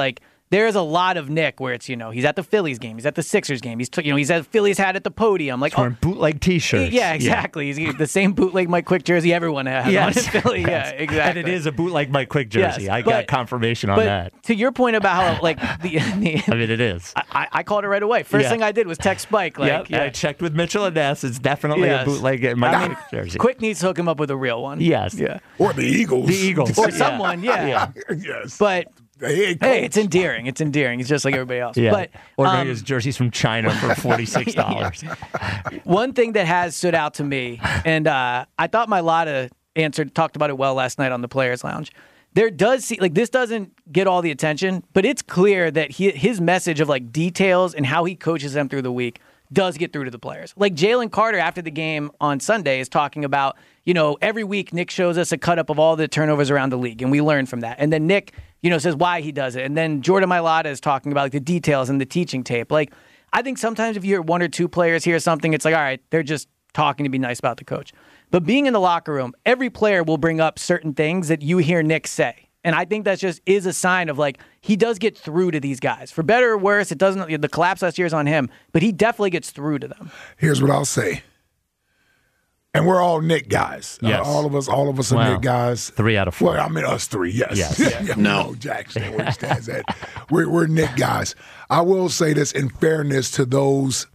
Speaker 5: there's a lot of Nick where it's, you know, he's at the Phillies game, he's at the Sixers game, he's, you know, he's at Phillies hat at the podium. Like,
Speaker 4: he's wearing
Speaker 5: oh,
Speaker 4: bootleg T-shirts.
Speaker 5: Yeah, exactly. Yeah. He's the same bootleg Mike Quick jersey everyone has yes. on in Philly. Yes. Yeah, exactly.
Speaker 4: And it is a bootleg Mike Quick jersey.
Speaker 5: Yes,
Speaker 4: I
Speaker 5: but,
Speaker 4: got confirmation on
Speaker 5: but
Speaker 4: that.
Speaker 5: To your point about how, like, the, the
Speaker 4: I mean, it is.
Speaker 5: I, I called it right away. First
Speaker 4: yeah.
Speaker 5: thing I did was text Spike. Like,
Speaker 4: yep,
Speaker 5: yeah,
Speaker 4: I checked with Mitchell and Ness. It's definitely
Speaker 5: yes.
Speaker 4: a bootleg Mike
Speaker 5: I mean,
Speaker 4: Quick jersey.
Speaker 5: Quick needs to hook him up with a real one.
Speaker 4: Yes.
Speaker 5: Yeah.
Speaker 6: Or the Eagles.
Speaker 4: The Eagles.
Speaker 5: Or
Speaker 4: yeah.
Speaker 5: someone, yeah.
Speaker 4: yeah.
Speaker 6: yes.
Speaker 5: But
Speaker 6: hey,
Speaker 5: hey, it's endearing. It's endearing. He's just like everybody else.
Speaker 4: Yeah.
Speaker 5: But,
Speaker 4: ordering
Speaker 5: um,
Speaker 4: his jerseys from China for forty-six dollars.
Speaker 5: yeah. One thing that has stood out to me, and uh, I thought my Lotta answered, talked about it well last night on the Players Lounge. There does see like this doesn't get all the attention, but it's clear that he, his message of like details and how he coaches them through the week does get through to the players. Like Jalen Carter after the game on Sunday is talking about, you know, every week Nick shows us a cut up of all the turnovers around the league, and we learn from that. And then Nick, you know, says why he does it. And then Jordan Mailata is talking about like the details and the teaching tape. Like, I think sometimes if you hear one or two players hear something, it's like, all right, they're just talking to be nice about the coach. But being in the locker room, every player will bring up certain things that you hear Nick say. And I think that just is a sign of, like, he does get through to these guys. For better or worse, it doesn't. The collapse last year is on him, but he definitely gets through to them.
Speaker 6: Here's what I'll say. And we're all Nick guys.
Speaker 4: Yes.
Speaker 6: Uh, all of us, all of us are
Speaker 4: wow.
Speaker 6: Nick guys.
Speaker 4: Three out of four.
Speaker 6: Well, I mean, us three, yes.
Speaker 4: Yes.
Speaker 6: yeah, yeah, no. Jack stand where he stands at. We're, we're Nick guys. I will say this in fairness to those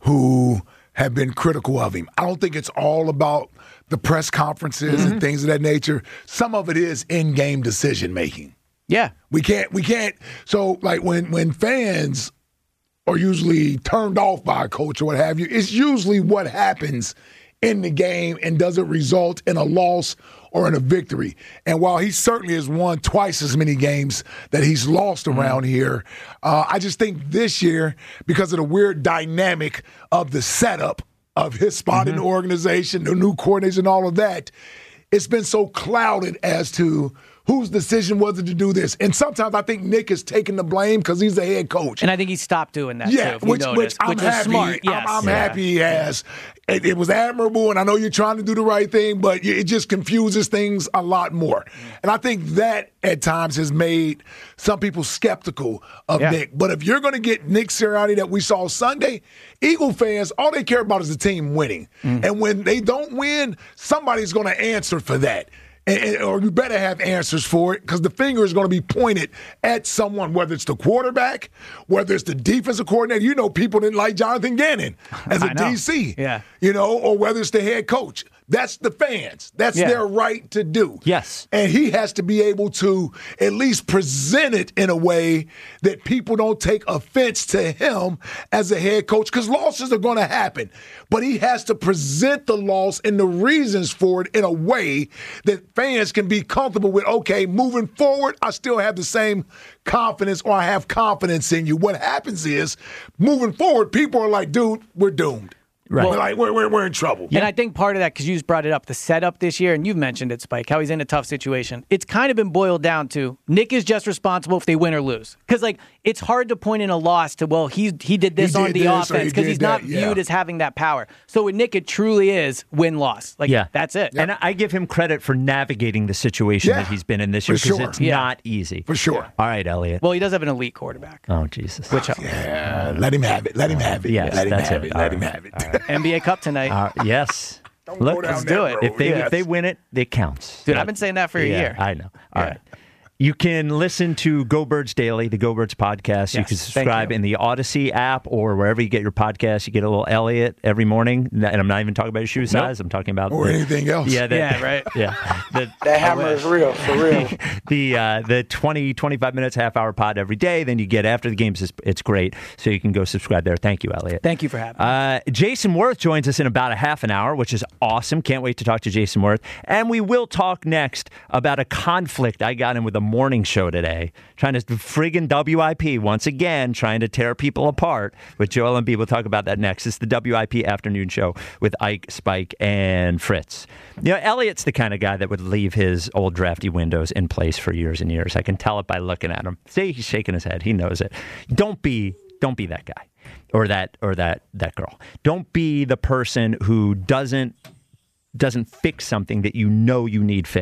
Speaker 6: who have been critical of him. I don't think it's all about the press conferences mm-hmm. and things of that nature. Some of it is in-game decision-making.
Speaker 5: Yeah.
Speaker 6: We can't, we can't. So, like, when, when fans are usually turned off by a coach or what have you, it's usually what happens in the game and doesn't result in a loss or in a victory. And while he certainly has won twice as many games that he's lost around mm-hmm. here, uh, I just think this year, because of the weird dynamic of the setup of his spot mm-hmm. in the organization, the new coordinators and all of that, it's been so clouded as to whose decision was it to do this. And sometimes I think Nick is taking the blame because he's the head coach.
Speaker 5: And I think he stopped doing that,
Speaker 6: yeah,
Speaker 5: too,
Speaker 6: which,
Speaker 5: noticed,
Speaker 6: which I'm
Speaker 5: which
Speaker 6: happy.
Speaker 5: was smart. Yes.
Speaker 6: I'm, I'm
Speaker 5: yeah.
Speaker 6: happy he has. It, it was admirable, and I know you're trying to do the right thing, but it just confuses things a lot more. And I think that at times has made some people skeptical of
Speaker 5: yeah.
Speaker 6: Nick. But if you're going to get Nick Sirianni that we saw Sunday, Eagle fans, all they care about is the team winning. Mm. And when they don't win, somebody's going to answer for that. And, or you better have answers for it because the finger is going to be pointed at someone, whether it's the quarterback, whether it's the defensive coordinator. You know, people didn't like Jonathan Gannon as a D C,
Speaker 5: yeah.
Speaker 6: you know, or whether it's the head coach. That's the fans. That's
Speaker 5: yeah.
Speaker 6: their right to do.
Speaker 4: Yes.
Speaker 6: And he has to be able to at least present it in a way that people don't take offense to him as a head coach, because losses are going to happen. But he has to present the loss and the reasons for it in a way that fans can be comfortable with, okay, moving forward, I still have the same confidence, or I have confidence in you. What happens is, moving forward, people are like, dude, we're doomed.
Speaker 4: Right.
Speaker 6: We're like, we're, we're, we're in trouble.
Speaker 5: And I think part of that, because you just brought it up, the setup this year, and you've mentioned it, Spike, how he's in a tough situation. It's kind of been boiled down to Nick is just responsible if they win or lose. Because, like, it's hard to point in a loss to, well, he, he did this
Speaker 6: he
Speaker 5: on
Speaker 6: did
Speaker 5: the
Speaker 6: this,
Speaker 5: offense, because
Speaker 6: he
Speaker 5: he's
Speaker 6: that,
Speaker 5: not
Speaker 6: yeah.
Speaker 5: viewed as having that power. So with Nick, it truly is win-loss. Like,
Speaker 4: yeah.
Speaker 5: that's it.
Speaker 4: And I give him credit for navigating the situation
Speaker 6: yeah,
Speaker 4: that he's been in this year, because
Speaker 6: sure.
Speaker 4: it's
Speaker 5: yeah.
Speaker 4: not easy.
Speaker 6: For sure.
Speaker 4: All right, Elliot.
Speaker 5: Well, he does have an elite quarterback.
Speaker 4: Oh, Jesus.
Speaker 5: Which helps.
Speaker 6: Yeah, let him have it. Let him have it.
Speaker 4: Yes,
Speaker 6: let him
Speaker 4: that's
Speaker 6: have
Speaker 4: it.
Speaker 6: it.
Speaker 4: All
Speaker 6: Let
Speaker 4: right.
Speaker 6: him have it.
Speaker 4: Right.
Speaker 5: N B A Cup tonight.
Speaker 4: Uh, yes.
Speaker 6: Don't
Speaker 4: Look,
Speaker 6: go down
Speaker 5: let's
Speaker 6: that
Speaker 5: do it.
Speaker 6: road.
Speaker 4: If they
Speaker 6: yes.
Speaker 4: if they win it, it counts.
Speaker 5: Dude, I've been saying that for a
Speaker 4: yeah,
Speaker 5: year.
Speaker 4: I know. All
Speaker 5: Yeah.
Speaker 4: right. You can listen to Go Birds Daily, the Go Birds podcast. You
Speaker 5: Yes,
Speaker 4: can
Speaker 5: thank
Speaker 4: subscribe
Speaker 5: you.
Speaker 4: in the Odyssey app or wherever you get your podcast. You get a little Elliot every morning. And I'm not even talking about his shoe size. I'm talking about
Speaker 6: Or
Speaker 4: the,
Speaker 6: anything else.
Speaker 4: Yeah, the,
Speaker 5: Yeah, right.
Speaker 4: Yeah, the,
Speaker 10: That hammer is real, for real.
Speaker 4: the uh, the twenty, twenty-five minutes, half hour pod every day. Then you get after the games. It's, it's great. So you can go subscribe there. Thank you, Elliot.
Speaker 5: Thank you for having me.
Speaker 4: Uh, Jason Worth joins us in about a half an hour, which is awesome. Can't wait to talk to Jason Worth. And we will talk next about a conflict I got in with the morning show today. Trying to friggin' W I P once again, trying to tear people apart with Joel Embiid. We'll talk about that next. It's the W I P afternoon show with Ike, Spike, and Fritz. You know, Elliot's the kind of guy that would leave his old drafty windows in place for years and years. I can tell it by looking at him. See, he's shaking his head. He knows it. Don't be, don't be that guy or that or that that girl. Don't be the person who doesn't doesn't fix something that you know you need fixed.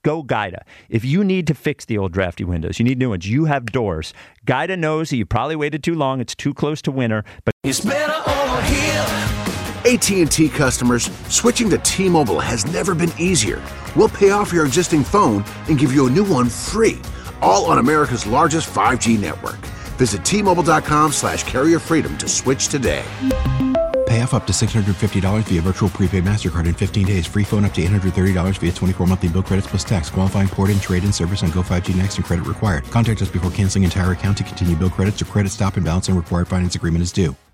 Speaker 4: go Guida. If you need to fix the old drafty windows, you need new ones, you have doors. Guida knows that you probably waited too long. It's too close to winter, but
Speaker 1: It's better over here.
Speaker 2: A T and T customers, switching to T-Mobile has never been easier. We'll pay off your existing phone and give you a new one free, all on America's largest five G network. Visit T-Mobile.com slash carrier freedom to switch today.
Speaker 3: Pay off up to six hundred fifty dollars via virtual prepaid MasterCard in fifteen days. Free phone up to eight hundred thirty dollars via twenty-four monthly bill credits plus tax. Qualifying port-in, trade-in service on Go five G Next and credit required. Contact us before canceling entire account to continue bill credits or credit stop and balance and required finance agreement is due.